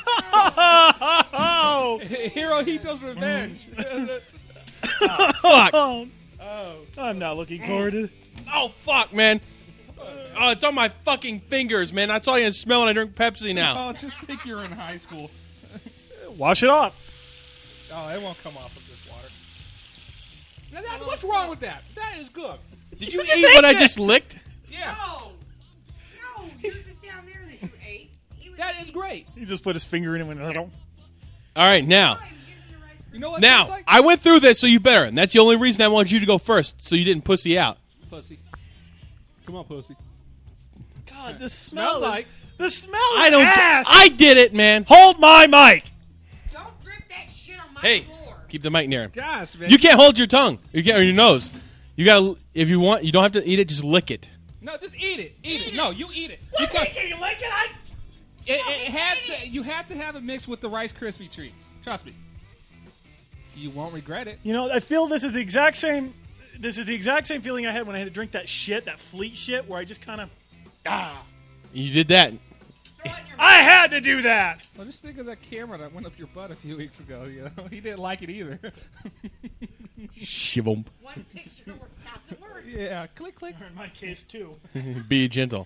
Oh,
Hirohito's revenge.
Fuck.
oh,
Oh.
I'm not looking forward to it.
Oh, fuck, man. Oh, it's on my fucking fingers, man. That's all you can smell when I drink Pepsi now.
Oh, just think you're in high school.
Wash it off.
Oh, it won't come off of this water. Now, that, what's wrong with that? That is good.
Did you
just
eat
ate
what I
it.
just licked?
Yeah,
No. No, yours is down there that you ate. He was
that is
eating-
great.
He just put his finger in it and went,
All right, now.
Oh, he was using the Rice
You know what?
Now,
It's like
I went through this, so you better. And that's the only reason I wanted you to go first, so you didn't pussy out.
pussy. Come on, pussy.
God, this
Smells
smell.
like.
The smell. Is
I don't.
Ass.
I did it, man.
Hold my mic.
Don't drip that shit on my
Hey,
floor.
keep the mic near him.
Gosh, man.
You can't hold your tongue. You can't, or your nose. You gotta. If you want, you don't have to eat it. Just lick it.
No, just eat it. Eat, it.
it.
No, you eat it.
What?
Because
Can you lick it? I...
it, it has to, you have to have it mixed with the Rice Krispie treats. Trust me. You won't regret it.
You know, I feel this is the exact same. This is the exact same feeling I had when I had to drink that shit, that Fleet shit, where I just kind of. Ah.
You did that.
Throw it in your
I had to do that.
Well, just think of that camera that went up your butt a few weeks ago. You know, he didn't like it either.
Shibum.
one picture worth a thousand words.
yeah, click, click.
In my case, too.
Be gentle.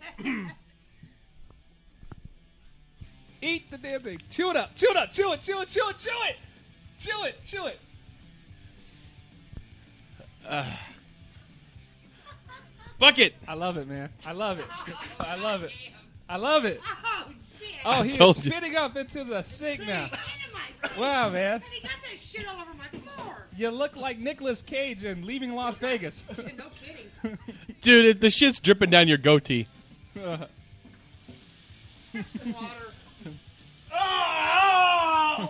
Eat the damn thing. Chew it up. Chew it up. Chew it. Chew it. Chew it. Chew it. Chew it. Chew it.
Bucket.
I love it, man. I love it. I love it. I love it.
Oh, shit.
Oh, he
told
is
you.
spitting up into the sink now.
Dynamite.
Wow, man.
And he got that shit all over my floor.
You look like Nicolas Cage in Leaving Las Vegas.
No kidding.
Dude, it, the shit's dripping down your goatee.
Some water.
Oh!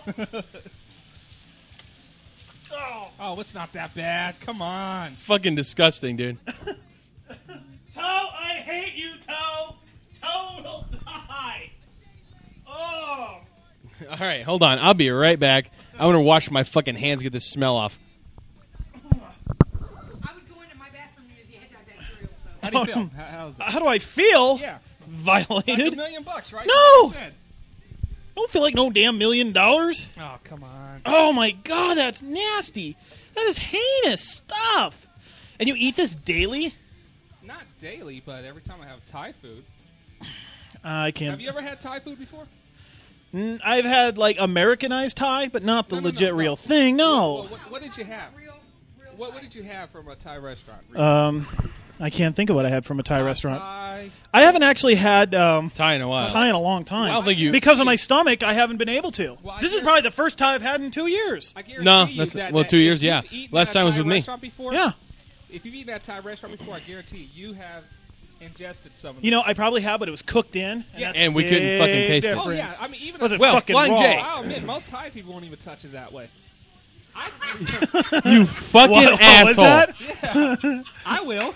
Oh!
Oh, it's not that bad. Come on.
It's fucking disgusting, dude.
Toe, I hate you, Toe. Toe will die. Oh!
All right, hold on. I'll be right back. I want to wash my fucking hands, get this smell off.
I would go into my bathroom and use the antibacterial soap.
How do you feel? How, how's it?
How do I feel?
Yeah.
Violated?
Like a million bucks, right?
No!
Like I said.
Don't feel like no damn million dollars.
Oh, come on.
Oh my god, that's nasty. That is heinous stuff. And you eat this daily?
Not daily, but every time I have Thai food.
I can't.
Have you ever had Thai food before?
Mm, I've had like Americanized Thai, but not the
No, no, no,
legit
no.
real thing. No.
What, what, what did you have?
Real, real
What, what did you have from a Thai restaurant?
Um, I can't think of what I had from a Thai
Uh,
restaurant.
Thai.
I haven't actually had um,
Thai in a while.
Thai in a long time.
I don't think you-
because of my stomach, I haven't been able to.
Well, I
this is
guarantee-
probably the first Thai I've had in two years.
I guarantee
No,
you
that's-
that,
well,
that
two
if
years,
you've
yeah.
eaten
Last
at a
time was
Thai
with me.
restaurant Before,
Yeah.
If you've eaten at a Thai restaurant before, I guarantee you have ingested some of
You know,
this.
I probably have, but it was cooked in. And,
Yeah.
that's
And we
a
couldn't fucking
big
taste it.
Oh,
difference.
yeah. I mean, even
Was
if-
it
Well,
fucking
Flying
raw?
J.
I'll admit, most Thai people won't even touch it that way. I,
You fucking
What- what was
asshole.
that?
yeah, I will.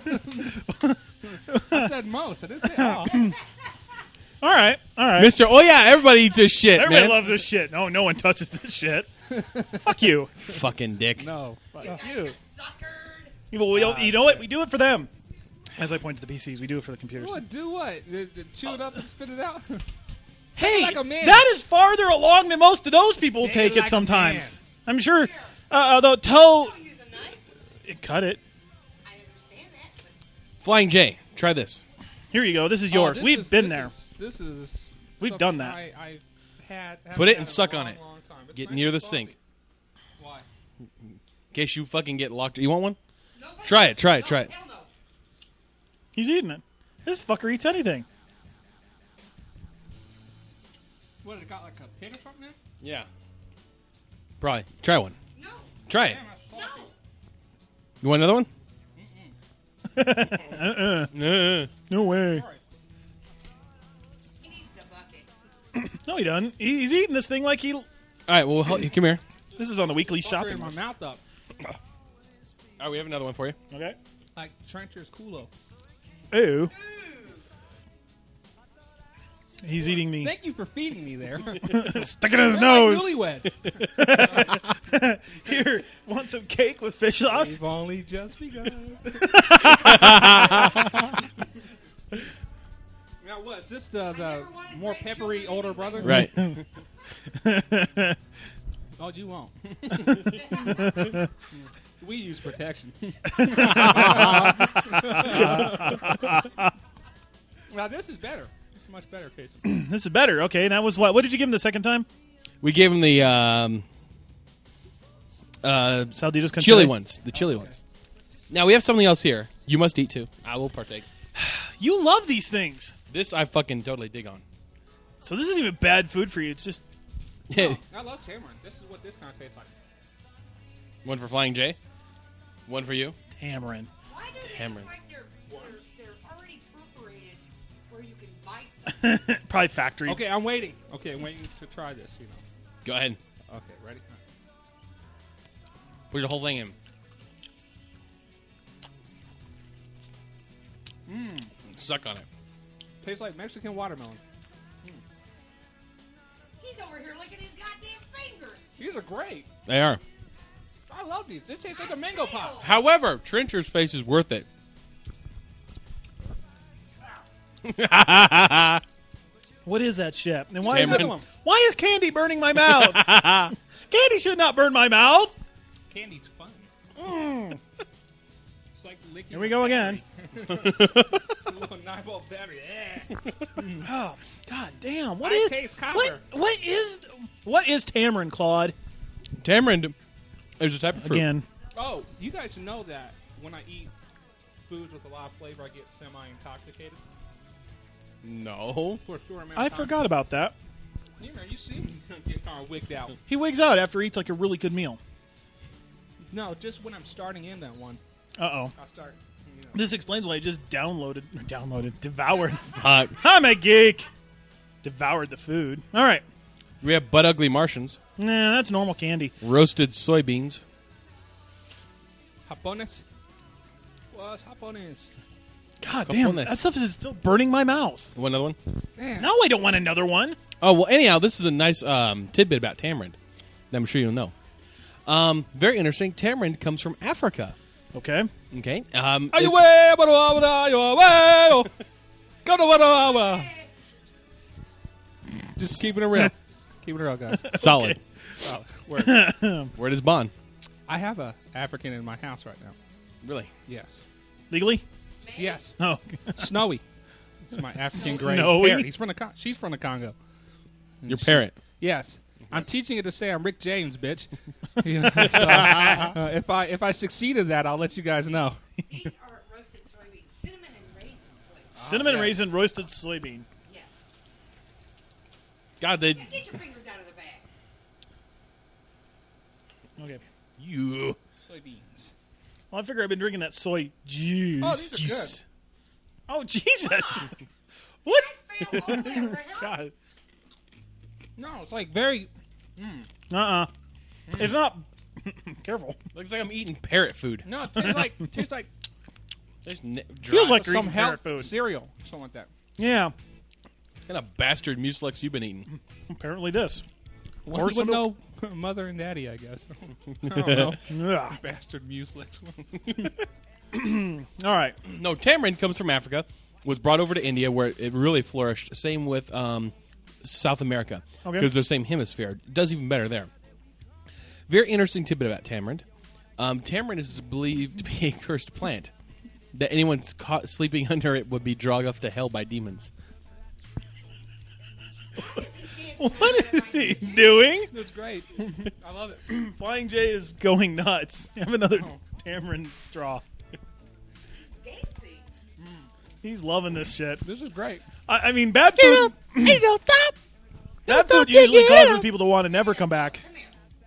I said most. I didn't say all.
All right, all right.
Mister Oh, yeah, everybody eats this shit,
Everybody
man.
loves this shit. No, no one touches this shit. Fuck you.
Fucking dick.
No, fuck you.
suckered.
You know, we don't, you know what? We do it for them. As I point to the P Cs, we do it for the computers.
What? Do what? Uh, uh, Chew it up and spit it out?
Hey,
like a man.
that is farther along than most of those people will
Take
take
it
it
like a
sometimes.
man.
I'm sure. Uh, although toe,
Don't use a knife.
it cut it.
I understand that. But
Flying J, try this.
Here you go. This is
Oh,
yours.
this
We've
is-
been
this
there.
Is, this is.
We've
something
done that.
I, I've had. haven't
Put it
had
and
in a
suck on
long,
it.
long time. It's
Get
nice
near
and
the
salty.
sink.
Why?
In case you fucking get locked. You want one?
no,
Try it, try it,
no,
try it.
Hell no.
He's eating it. This fucker eats anything.
What? It got like a pig or something in?
Yeah. Probably. Try one.
No.
Try it.
Damn, that's
No.
salty.
You want another one?
Uh-uh.
Uh.
No way.
All right.
He needs the bucket.
No, he doesn't. He- He's eating this thing like he.
All right, well, hold- come here.
This is on the weekly
Fucker
shopping
in my
list.
mouth up.
All right, we have another one for you.
Okay.
Like Trencher's Kulo.
Ooh. He's eating the.
Thank you for feeding me there.
Stick it in his
They're
nose.
like newlyweds.
Here, want some cake with fish sauce?
We've only just begun. Now, what is this? The, the more peppery older brother?
Right.
Oh, you won't. We use protection. Now this is better. It's much better tasting.
This is better. Okay, that was what? What did you give him the second time?
We gave him the um, uh,
Salditos con
chili
chile?
ones. The chili ones. Now, we have something else here. You must eat, too. I will partake.
You love these things.
This I fucking totally dig on.
So this isn't even bad food for you. It's just
No, I love tamarind. This is what this kind of tastes like.
One for Flying J. One for you.
Tamarind.
Why do they
Tamarind.
look like they're, they're, they're already perforated where you can bite them?
Probably factory.
Okay, I'm waiting. Okay, I'm waiting to try this. You know.
Go ahead.
Okay, ready?
Put the whole thing in.
Mmm.
Suck on it.
Tastes like Mexican watermelon.
He's over here licking his goddamn fingers.
These are great.
They are.
I love these. This tastes like a mango pop.
However, Trencher's face is worth it.
What is that shit? And why is, it,
Tamarind.
why is candy burning my mouth? Candy should not burn my mouth.
Candy's fun.
Mm.
It's like licking
Here we
a
go
battery.
again.
A little nine volt battery. Yeah.
Oh, god damn! What
I
is
taste copper.
what? What is what is tamarind, Claude?
Tamarind is a type of fruit.
Again,
Oh, you guys know that when I eat foods with a lot of flavor, I get semi-intoxicated
No.
for a short amount of
I
time.
forgot about that.
You know, you see me get kind of wigged out.
He wigs out after he eats like a really good meal.
No, just when I'm starting in that one,
Uh oh.
I start. You know.
This explains why I just downloaded, downloaded, devoured.
Uh,
I'm a geek. Devoured the food. All right.
we have Butt Ugly Martians.
Nah, that's normal candy.
Roasted soybeans.
Japones. What's japones?
God damn,
Capones.
that stuff is still burning my mouth.
Want another one?
Man.
No, I don't want another one.
Oh, well, anyhow, this is a nice um, tidbit about tamarind that I'm sure you'll know. Um, very interesting. Tamarind comes from Africa.
Okay.
Okay. Um,
Are you
it-
way, but are you way? Go to what? Just keeping it real. Keeping it real, guys.
solid.
Solid. Word.
Where does Bond?
I have a African in my house right now.
Really?
Yes.
Legally?
Yes.
Oh.
Snowy. It's my African gray
Snowy?
parrot. He's from the Con- she's from the Congo.
Your parrot.
Yes. I'm teaching it to say I'm Rick James, bitch. Yeah, so, uh, if I if I succeed in that, I'll let you guys know.
These are roasted soybeans, cinnamon and raisin flakes.
Cinnamon
yeah.
raisin roasted soybean.
Yes.
God, they...
Just get your fingers out of the bag.
Okay.
You...
Soybeans.
Well, I figure I've been drinking that soy juice.
Oh, these are
juice. Oh, Jesus. What?
I failed all the way around.
God.
No, it's like very.
Uh-uh. It's not... Careful.
Looks like I'm eating parrot food.
No, it tastes like it tastes like
Tastes ne-
Feels
dry.
like you're
some
eating
health
parrot food.
cereal, something like that.
Yeah.
What kind of bastard mucilex you been eating?
Apparently this.
One
Or
would
some-
know mother and daddy, I guess. I don't know.
Ugh.
Bastard mucilix.
All right.
No, tamarind comes from Africa, was brought over to India where it really flourished. Same with um, South America.
Okay.
Because they're the same hemisphere. It does even better there. Very interesting tidbit about tamarind. Um, tamarind is believed to be a cursed plant. That anyone caught sleeping under it would be dragged off to hell by demons.
What is he doing?
That's great. I love it.
Flying J is going nuts. Have another
Oh.
tamarind straw.
Dancing.
He's loving this shit.
This is great.
I, I mean, bad food.
Hey, don't stop!
Bad food usually causes people to want to never come back.
Come here.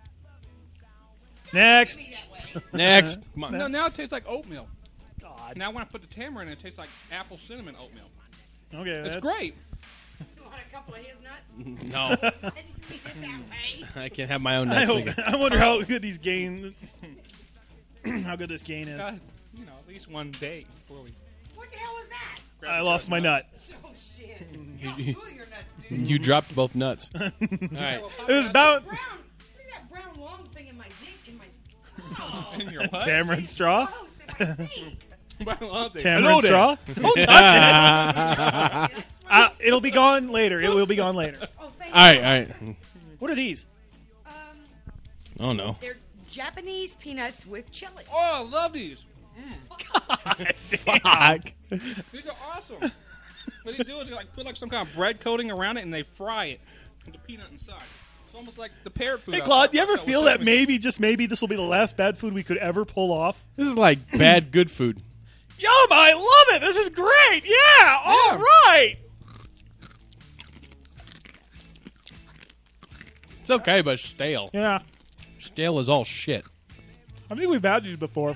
Next.
Be that way.
Next. Come on.
No, now it tastes like oatmeal.
God.
Now when I put the tamarind in, it tastes like apple cinnamon oatmeal.
Okay,
It's
that's
great.
You want a couple of his nuts?
No.
Be it that way.
I can have my own
I,
nuts.
hope,
Nigga.
I wonder how good these gain. How good this gain is.
God, you know, at least one day before we.
What the hell was that?
I lost my nut.
Oh, shit. Yeah, two of your nuts, dude.
You dropped both nuts. All right.
It was about
Brown. Look at that brown long thing in my dick. In my. Oh,
In your what?
tamarind straw.
gross in my sink.
Tamarind straw. Don't touch it.
Yes,
Uh, it'll be gone later. It will be gone later.
Oh, thank
All right,
you.
all right.
What are these?
Um,
Oh, no.
they're Japanese peanuts with chili.
Oh, I love these.
Fuck.
These are awesome. What they do is they like put like some kind of bread coating around it and they fry it with the peanut inside. It's almost like the parrot food.
Hey,
I
Claude,
thought
do you ever
was
feel
so
that
good.
maybe, just maybe, this will be the last bad food we could ever pull off?
This is like bad good food.
Yum! I love it. This is great. Yeah. All
Yeah.
right.
It's okay, but stale.
Yeah.
Stale is all shit.
I think we've had these before.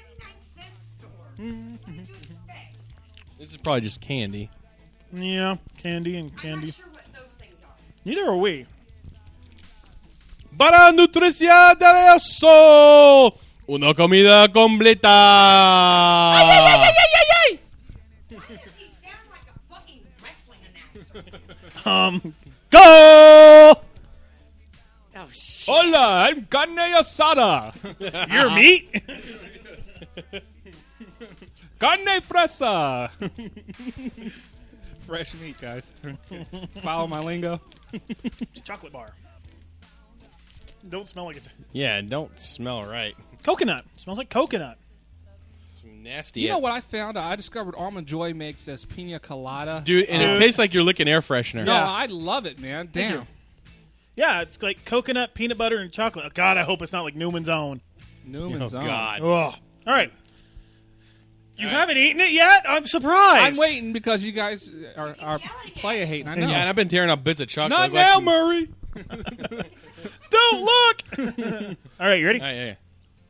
This is probably just candy.
Yeah, candy and candy. Neither are we.
Para nutrición de eso, una comida completa.
Ay, ay, ay, ay, ay, ay.
Why does he sound like a fucking wrestling announcer?
Um, go!
Oh, shit.
Hola, I'm carne asada.
Your meat?
Carne fresa. Fresh meat, guys. Follow my lingo.
Chocolate bar. Don't smell like it.
Yeah, don't smell right.
Coconut. Smells like coconut.
Some nasty.
You know what I found? I discovered Almond Joy makes this pina colada.
Dude, and
Dude.
it tastes like you're licking air freshener.
No,
Yeah.
I love it, man. Damn.
Yeah, it's like coconut, peanut butter, and chocolate. Oh, God, I hope it's not like Newman's Own.
Newman's
Oh,
Own.
God.
Ugh. All right. You haven't eaten it yet? I'm surprised.
I'm waiting because you guys are, are player hating. I know.
Yeah, and I've been tearing up bits of chocolate.
Not
like
now,
some-
Murray.
Don't look! All right, you ready?
Oh, yeah, yeah.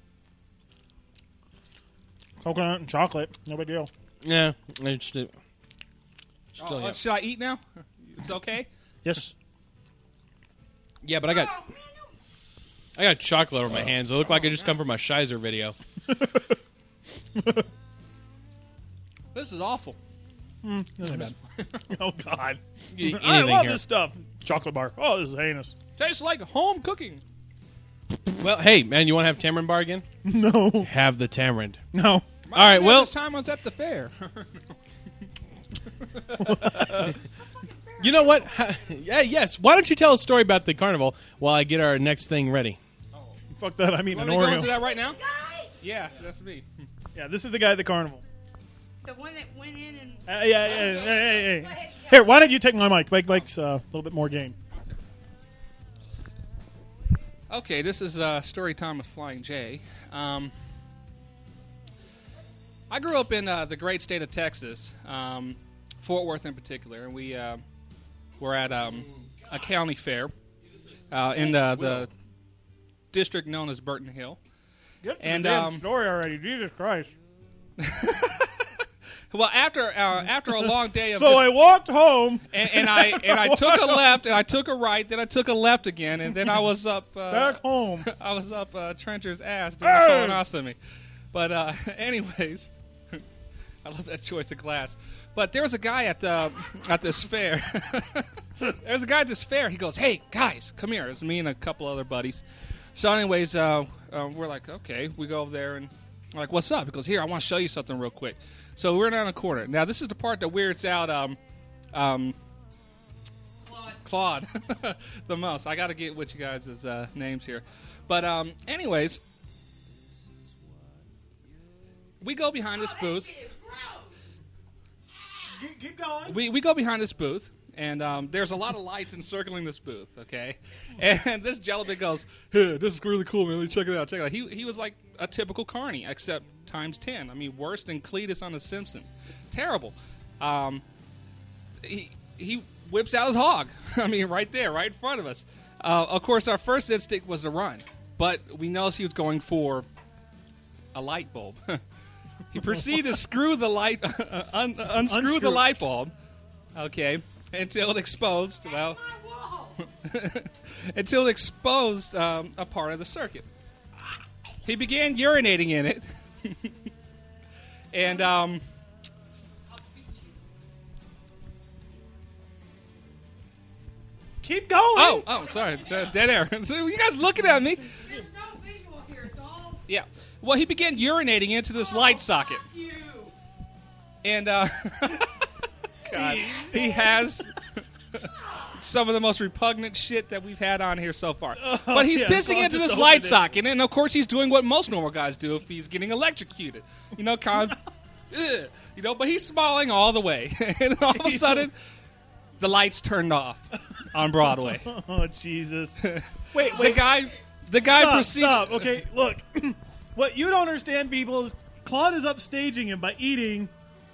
Coconut and chocolate. No big deal.
Yeah, it's still, still
Oh,
yeah.
should I eat now? It's okay.
Yes.
Yeah, but I got I got chocolate over my hands. It looked like I just come from a Shizer video.
This is awful.
Not bad. Oh, God.
You eat
I
anything
love
here.
this stuff. Chocolate bar. Oh, this is heinous.
Tastes like home cooking.
Well, hey, man, you want to have tamarind bar again?
No.
Have the tamarind.
No.
All right, well,
this time I was at the fair.
you know what? Yeah, yes. Why don't you tell a story about the carnival while I get our next thing ready?
Fuck that. I mean
Want
an
me to go into
Oreo.
that right now? Yeah, that's me.
Yeah, this is the guy at the carnival.
The one that went in and.
Uh, yeah, yeah, yeah, hey, hey, hey. Here, why don't you take my mic? Mike, Mike's uh, a little bit more game.
Okay, this is uh, story time with Flying J. Um, I grew up in uh, the great state of Texas, um, Fort Worth in particular, and we uh, were at um, a county fair uh, in the, the district known as Burton Hill.
Get to
And,
the damn
um,
story already. Jesus Christ.
Well, after uh, after a long day of
So
just-
I walked home.
and, and I and I took a left and I took a right, then I took a left again, and then I was up uh,
Back home.
I was up uh, Trencher's ass doing
Hey!
a colonostomy. But uh, anyways, I love that choice of glass. But there was a guy at the at this fair. There's a guy at this fair. He goes, "Hey guys, come here." It's me and a couple other buddies. So, anyways, uh, uh, we're like, okay, we go over there and we're like, "What's up?" He goes, "Here, I want to show you something real quick." So we're down a corner. Now, this is the part that weirds out um, um, Claude the most. I got to get with you guys' uh, names here. But um, anyways, we go behind this booth.
Keep, keep going.
We, we go behind this booth, and um, there's a lot of lights encircling this booth, okay? And this gentleman goes, "Hey, this is really cool, man. Let me check it out. Check it out." He, he was like a typical carny, except times ten. I mean, worse than Cletus on The Simpsons. Terrible. Um, he, he whips out his hog. I mean, right there, right in front of us. Uh, of course, our first instinct was to run, but we noticed he was going for a light bulb. He proceeded to screw the light, uh, un, unscrew
Unscrew.
the light bulb, okay, until it exposed, well, until it exposed um, a part of the circuit. He began urinating in it, and um,
Keep going.
oh, oh, sorry, uh, dead air. So you guys looking at me?
There's no visual here. It's all
Yeah. Well, he began urinating into this light socket.
you.
And, uh, God, he has some of the most repugnant shit that we've had on here so far. But he's
yeah,
pissing
God
into
just
this light
opened it.
socket, and of course he's doing what most normal guys do if he's getting electrocuted. You know, kind of, ugh, you know, but he's smiling all the way. And all of a sudden, the lights turned off on Broadway.
Oh, Jesus. Wait,
The
wait.
guy, the guy
Stop,
proceeded.
stop. Okay, look. What you don't understand, people, is Claude is upstaging him by eating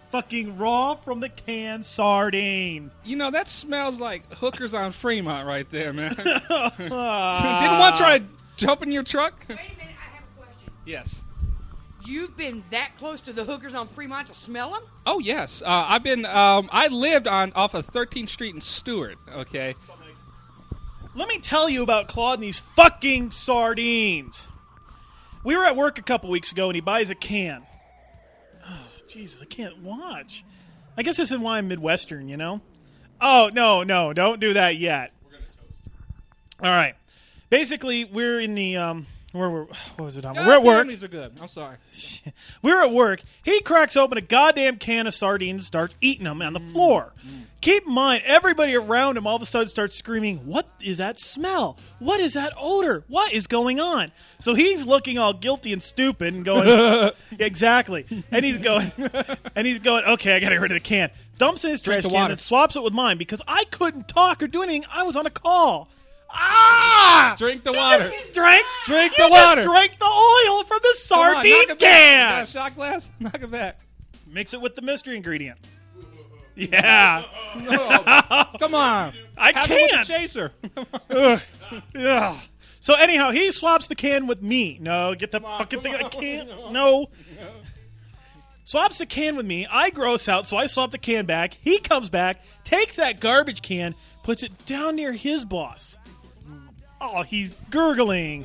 fucking raw from the can sardine.
You know, that smells like hookers on Fremont right there, man. Didn't one try to jump in your truck?
Wait a minute, I have a question.
Yes.
You've been that close to the hookers on Fremont to smell them?
Oh, yes. Uh, I've been, um, I lived on off of thirteenth Street in Stewart, okay?
Let me tell you about Claude and these fucking sardines. We were at work a couple weeks ago, and he buys a can. Oh, Jesus, I can't watch. I guess this is why I'm Midwestern, you know? Oh, no, no, don't do that yet. We're going to toast. All right. Basically, we're in the... Um, where we're, what was it on?
God,
We're at work.
These are good. I'm sorry.
We're at work. He cracks open a goddamn can of sardines and starts eating them on the floor. Mm. Keep in mind, everybody around him all of a sudden starts screaming, what is that smell? What is that odor? What is going on? So he's looking all guilty and stupid and going, exactly. And he's going, and he's going, okay, I got to get rid of the can. Dumps in his
Drink
trash
the
can
water.
and swaps it with mine because I couldn't talk or do anything. I was on a call. Ah!
Drink the water.
Drink,
Drink
you
the water.
Just drank the oil from the
Come on,
sardine
knock it back. You got
can.
a shot glass? Knock it back.
Mix it with the mystery ingredient. Yeah.
No. Come on.
I
Have it with
can't.
the chaser.
Ugh. Ugh. So anyhow, he swaps the can with me. No, get the
Come on,
fucking
come
thing. I
on.
can't. No. Swaps the can with me. I gross out, so I swap the can back. He comes back, takes that garbage can, puts it down near his boss. Oh, he's gurgling.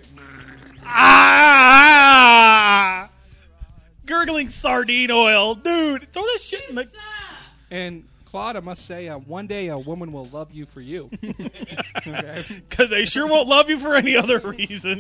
Ah! Gurgling sardine oil. Dude, throw that shit in the...
And Claude, I must say, uh, one day a woman will love you for you. Okay.
Because they sure won't love you for any other reason.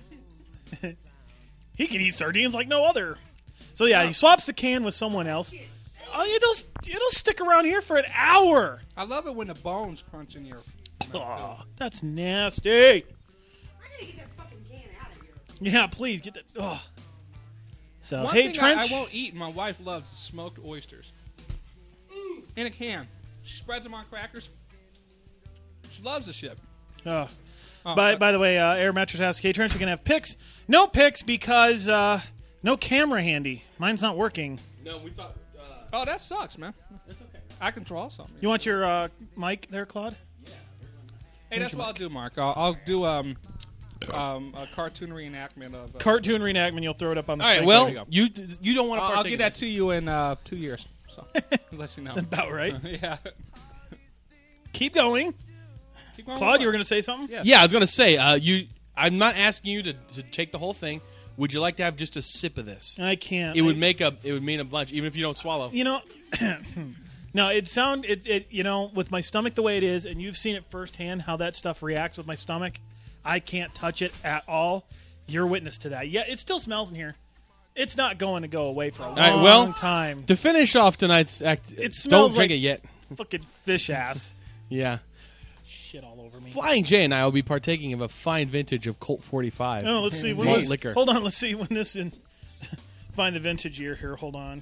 He can eat sardines like no other. So yeah, he swaps the can with someone else. Oh, it'll, it'll stick around here for an hour.
I love it when the bones crunch in your...
Oh, that's nasty.
I gotta get that fucking can out of here.
Yeah, please get that. Oh. So
One
hey,
thing
Trench.
I, I won't eat, my wife loves smoked oysters. In a can. She spreads them on crackers. She loves the shit.
Oh.
Oh,
by
uh,
by the way, uh, Air Mattress asks, "Hey, Trench, we can have pics? No pics because uh, no camera handy. Mine's not working.
No, we thought. Uh,
Oh, that sucks, man.
that's okay.
I can draw something.
You want your uh, mic there, Claude?
Hey, that's what I'll do, Mark. I'll, I'll do um, um, a cartoon reenactment of. Uh,
Cartoon reenactment. You'll throw it up on the
All right.
screen.
Well,
There you go.
you you don't want to
I'll, I'll
partake.
get
in
that to you in uh, two years. So let you know.
About right.
Yeah.
Keep going.
Keep going
Claude,
with
you were
what?
going to say something?
Yes.
Yeah, I was gonna say. Uh, you. I'm not asking you to, to take the whole thing. Would you like to have just a sip of this?
I can't.
It would
I-
make a. It would mean a bunch, even if you don't swallow.
You know, no, it sound it, it. You know, with my stomach the way it is, and you've seen it firsthand how that stuff reacts with my stomach. I can't touch it at all. You're witness to that. Yeah, it still smells in here. It's not going to go away for a long
right, well,
time.
To finish off tonight's act,
It smells
don't drink
like
it yet.
Fucking fish ass.
Yeah.
Shit all over me.
Flying J and I will be partaking of a fine vintage of Colt forty-five.
Oh, let's see. When
Malt
was,
liquor.
Hold on. Let's see when this in. Find the vintage year here. Hold on.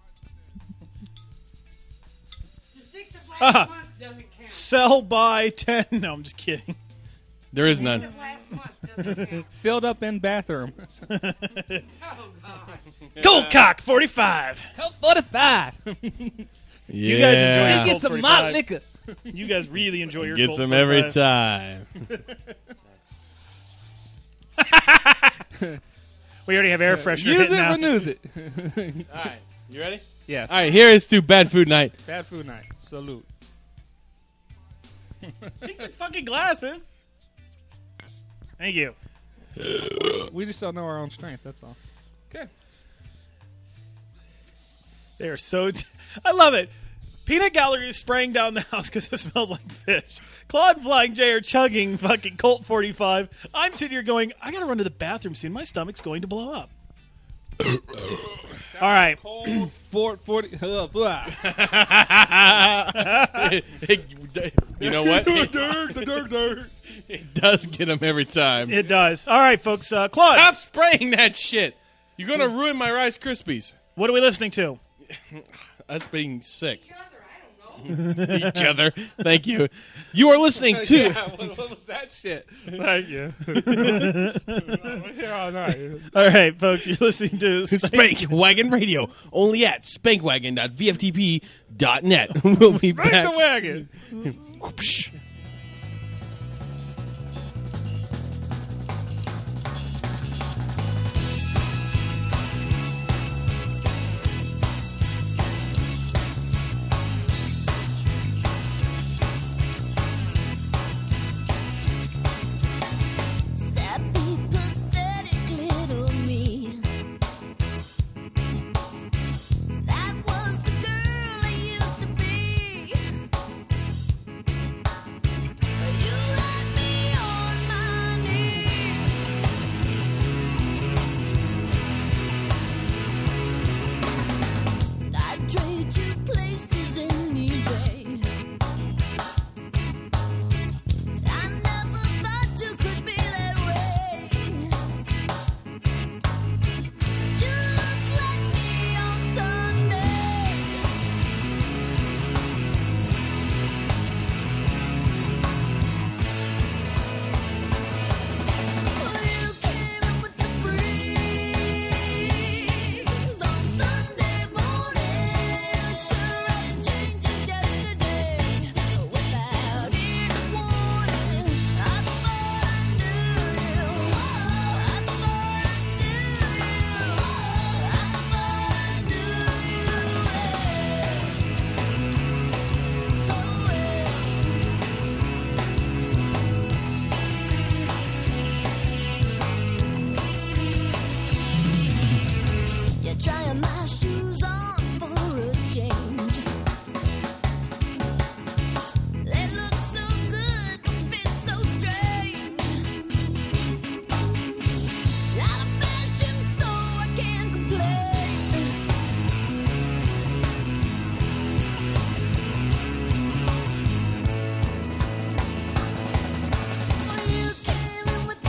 The sixth of
Ah.
last month doesn't count.
Sell by ten. No, I'm just kidding.
There is
The
none.
sixth of last month doesn't count.
Filled up in bathroom.
Oh, God.
Gold cock forty-five.
forty-five.
You guys enjoy
Yeah.
your
Get
Colt
some
forty-five.
malt liquor.
You guys really enjoy your
Gets
Colt
them every
forty-five.
time.
We already have air freshener
Use
hitting
it
now.
or lose it.
All right. You ready?
Yes.
All right. Here is to Bad Food Night.
Bad food night. Salute.
Take the fucking glasses. Thank you.
We just don't know our own strength. That's all. Okay.
They are so. T- I love it. Peanut Gallery is spraying down the house because it smells like fish. Claude and Flying J are chugging fucking Colt forty-five. I'm sitting here going, I gotta run to the bathroom soon. My stomach's going to blow up. All right.
Cold Fort forty. Uh, blah.
You know what?
dirt, the dirt, dirt.
It does get them every time.
It does. All right, folks. Uh, Claude,
Stop spraying that shit. You're gonna ruin my Rice Krispies.
what are we listening to?
Us being sick. Each other. Thank you. You are listening to.
Yeah, what, what was that shit? Thank you. We're here all night.
All right, folks, you're listening to
Spank Wagon Radio, only at spankwagon dot v f t p dot net. We'll be
Spank
back.
the wagon.
Whoopsh.
Sappy, pathetic little me. That was the girl I used to be. You had me on my knees. I'd trade you places any day. I never thought you could be that way. You look like me on Sunday. You came in with the breeze on Sunday morning. Sure ain't changed yesterday. Without any warning, I thought I knew you. I thought I knew you. I thought I knew you so well. You're trying my shoes on for a change. They look so good, but fit so strange. Out of fashion, so I can't complain. You came in with the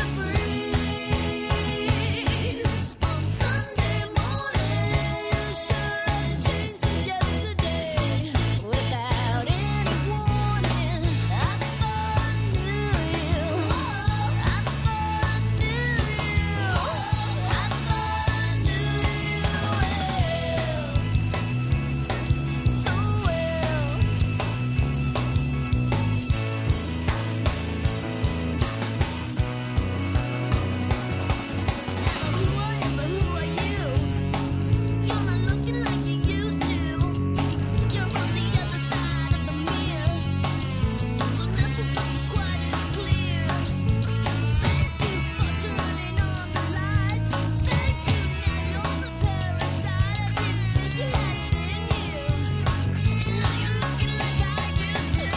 breeze on Sunday morning. Sure ain't changed since yesterday. Without any warning, I thought I knew you. I thought I knew you. I thought I knew you so well. Who I am, but who are you? You're not looking like you used to. You're on the other side of the mirror, so nothing's looking quite as clear. Thank you for turning on the lights. Thank you, now you're the parasite. I didn't think you had it in you, and now you're looking like I used to.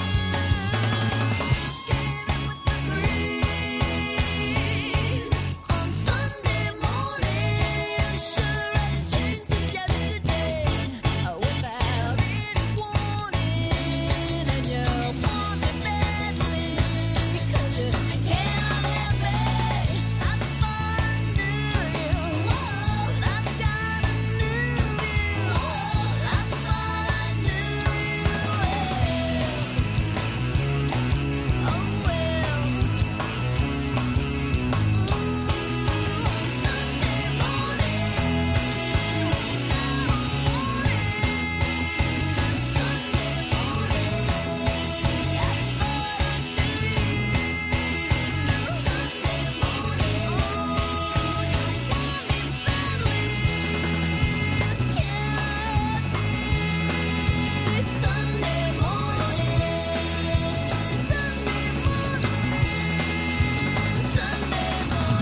Came in with the breeze on Sunday morning. Sure ain't changed since yesterday. Without any warning, and you want it badly because you can't help it. I thought I knew you, but I've got a new view. I thought I knew you well. Oh well. Sunday morning, Sunday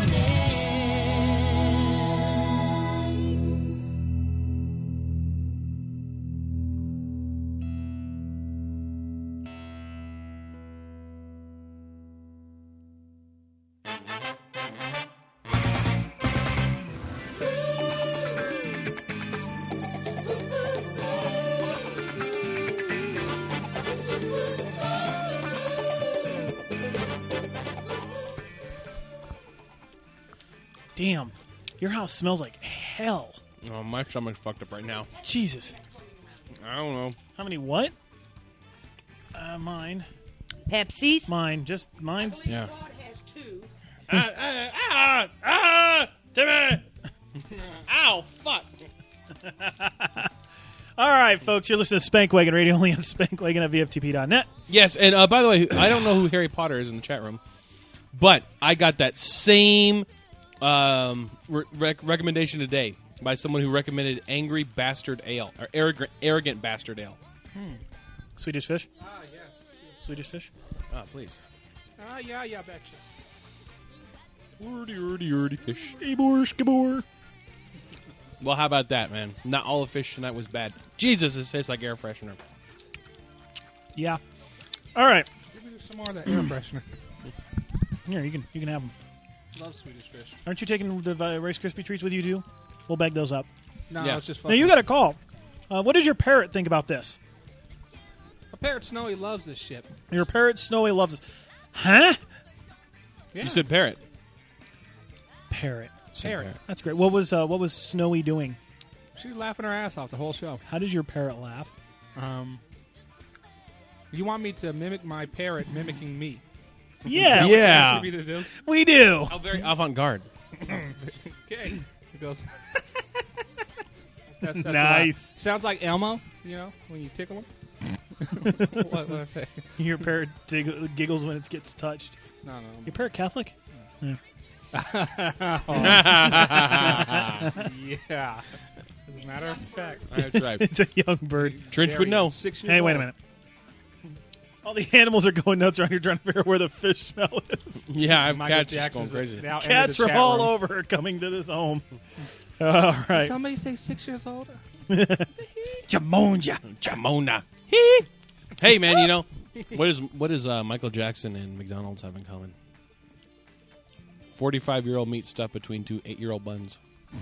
Damn, your house smells like hell.
Oh, my stomach's fucked up right now.
Jesus.
I don't know.
How many what? Uh, mine.
Pepsi's?
Mine. Just mine.
Yeah.
God has two.
ah, ah, ah, ah, Timmy! Ow, fuck.
All right, folks, you're listening to Spankwagon Radio, only on Spankwagon at V F T P dot net.
Yes, and uh, by the way, I don't know who Harry Potter is in the chat room, but I got that same um, re- rec- recommendation today by someone who recommended Angry Bastard Ale, or Arrogant, arrogant Bastard Ale.
Hmm. Swedish fish?
Ah, yes.
Swedish fish?
Ah, please.
Ah, yeah, yeah, betcha.
Wordy, wordy, wordy fish.
Gabor, Gabor.
Well, how about that, man? Not all the fish tonight was bad. Jesus, this tastes like air freshener.
Yeah. All right.
Give me some more of that air freshener.
Here, you can you can have them.
Love Swedish fish.
Aren't you taking the uh, Rice Krispie treats with you too? We'll bag those up.
No,
Yeah.
it's just
Now
fucking.
you got a call. Uh, what does your parrot think about this?
A parrot Snowy loves this shit.
Your parrot Snowy loves this. Huh?
Yeah.
You said parrot.
Parrot.
Parrot.
That's great. What was uh, what was Snowy doing?
She's laughing her ass off the whole show.
How does your parrot laugh?
Um, you want me to mimic my parrot mimicking me?
Yeah.
Is that what you
Yeah.
want me to do?
We do.
How very avant-garde.
Okay. It goes. that's, that's
Nice.
about- Sounds like Elmo, you know, when you tickle him. what what I say?
Your parrot dig- giggles when it gets touched.
No, no.
Your parrot Catholic? Yeah.
Yeah. As a matter of fact.
That's right.
It's a young bird.
Trench
There
would
he
know.
is, Six years
Hey, wait a
old.
minute. All the animals are going nuts around here trying to figure out where the fish smell is.
Yeah, I've
Michael
cats just
Jackson's
going crazy.
now entered
Cats
the
are
chat
all
room.
over coming to this home. All
Did
right.
somebody say six years old?
Jamonja.
Jamona. Hey, man, you know, what is what does uh, Michael Jackson and McDonald's have in common? forty-five-year-old meat stuffed between two eight-year-old buns.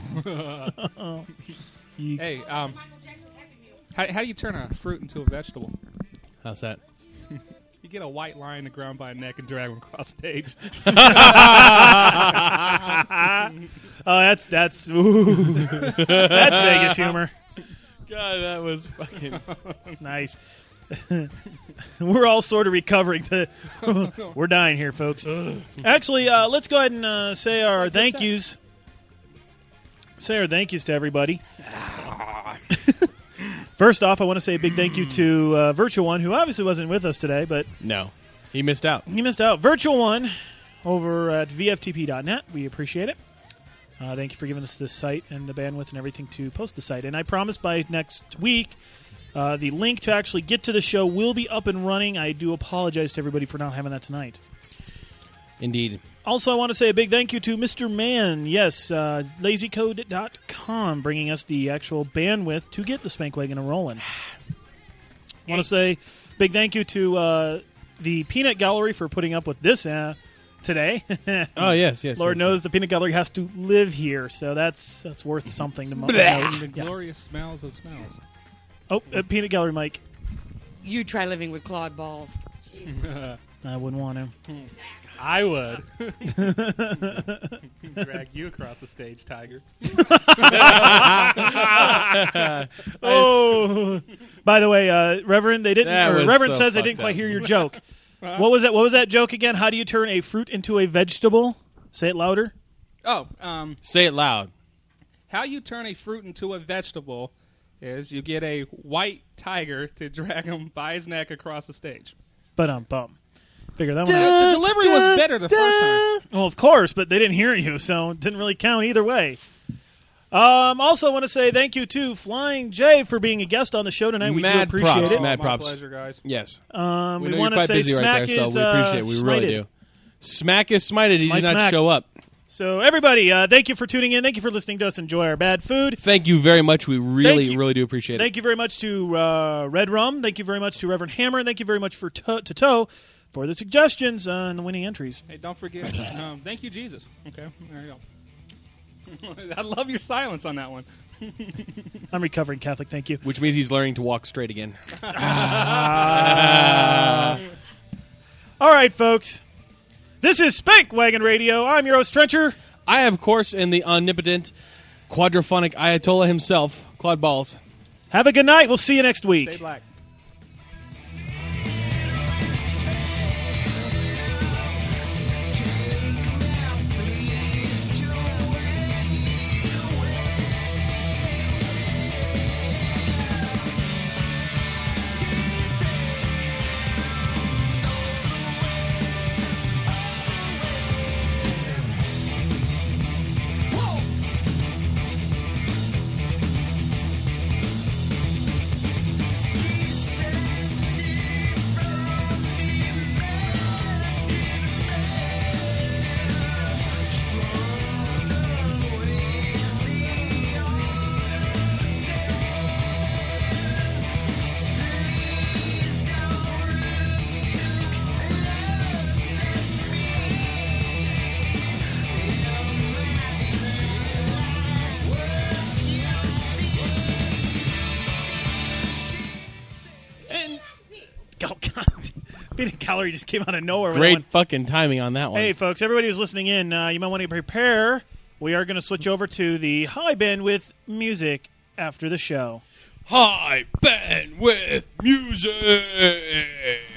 Hey, um, how, how do you turn a fruit into a vegetable?
How's that?
You get a white line in the ground by a neck and drag him across stage.
Oh, that's that's ooh. That's Vegas humor.
God, that was fucking...
Nice. We're all sort of recovering. The we're dying here, folks. Actually, uh, let's go ahead and uh, say our thank yous. Say our thank yous to everybody. First off, I want to say a big thank you to uh, Virtual One, who obviously wasn't with us today, but
No, he missed out.
he missed out. Virtual One over at V F T P dot net. We appreciate it. Uh, thank you for giving us the site and the bandwidth and everything to post the site. And I promise by next week, uh, the link to actually get to the show will be up and running. I do apologize to everybody for not having that tonight.
Indeed.
Also, I want to say a big thank you to Mister Mann. Yes, uh, lazy code dot com, bringing us the actual bandwidth to get the Spankwagon a rolling. I want to say big thank you to uh, the Peanut Gallery for putting up with this uh, today.
Oh, yes, yes.
Lord
yes,
knows
yes.
the Peanut Gallery has to live here, so that's that's worth something to mo-
The
note. Yeah.
glorious smells of smells.
Oh, uh, Peanut Gallery, Mike.
You try living with Claude balls.
I wouldn't want to.
I would. Drag you across the stage, Tiger.
Oh, by the way, uh, Reverend, they didn't.
That
Or
was
Reverend
so
says they
fucked
didn't quite
up.
hear your joke. What was that? What was that joke again? How do you turn a fruit into a vegetable? Say it louder.
Oh, um,
Say it loud.
how you turn a fruit into a vegetable is you get a white tiger to drag him by his neck across the stage.
But um, bum. Figure that one
The
out.
delivery was better the first time.
Well, of course, but they didn't hear you, so it didn't really count either way. Um, also, want to say thank you to Flying J for being a guest on the show tonight. We
Mad
do appreciate
props,
it.
mad
my
props.
pleasure, guys.
Yes.
Um,
we
we
know
want
you're
to
quite
say
busy
Smack
right there,
is
so we appreciate
uh,
it. We really
smited.
do. Smack is smited. He
Smite
did not
smack.
show up.
So, everybody, uh, thank you for tuning in. Thank you for listening to us enjoy our bad food.
Thank you very much. We really,
you.
really do appreciate it.
Thank you very much to uh, Red Rum. Thank you very much to Reverend Hammer. And thank you very much for to- to Toe for the suggestions uh, and the winning entries.
Hey, don't forget. um, thank you, Jesus. Okay, there you go. I love your silence on that one.
I'm recovering Catholic. Thank you.
Which means he's learning to walk straight again.
Ah. All right, folks. This is Spankwagon Radio. I'm your host, Trencher.
I, of course, am the omnipotent quadraphonic Ayatollah himself, Claude Balls.
Have a good night. We'll see you next week.
Stay black.
Peanut gallery just came out of nowhere. with that
Great
one.
fucking timing on that one.
Hey, folks, everybody who's listening in, uh, you might want to prepare. We are going to switch over to the high bandwidth music after the show.
High bandwidth music.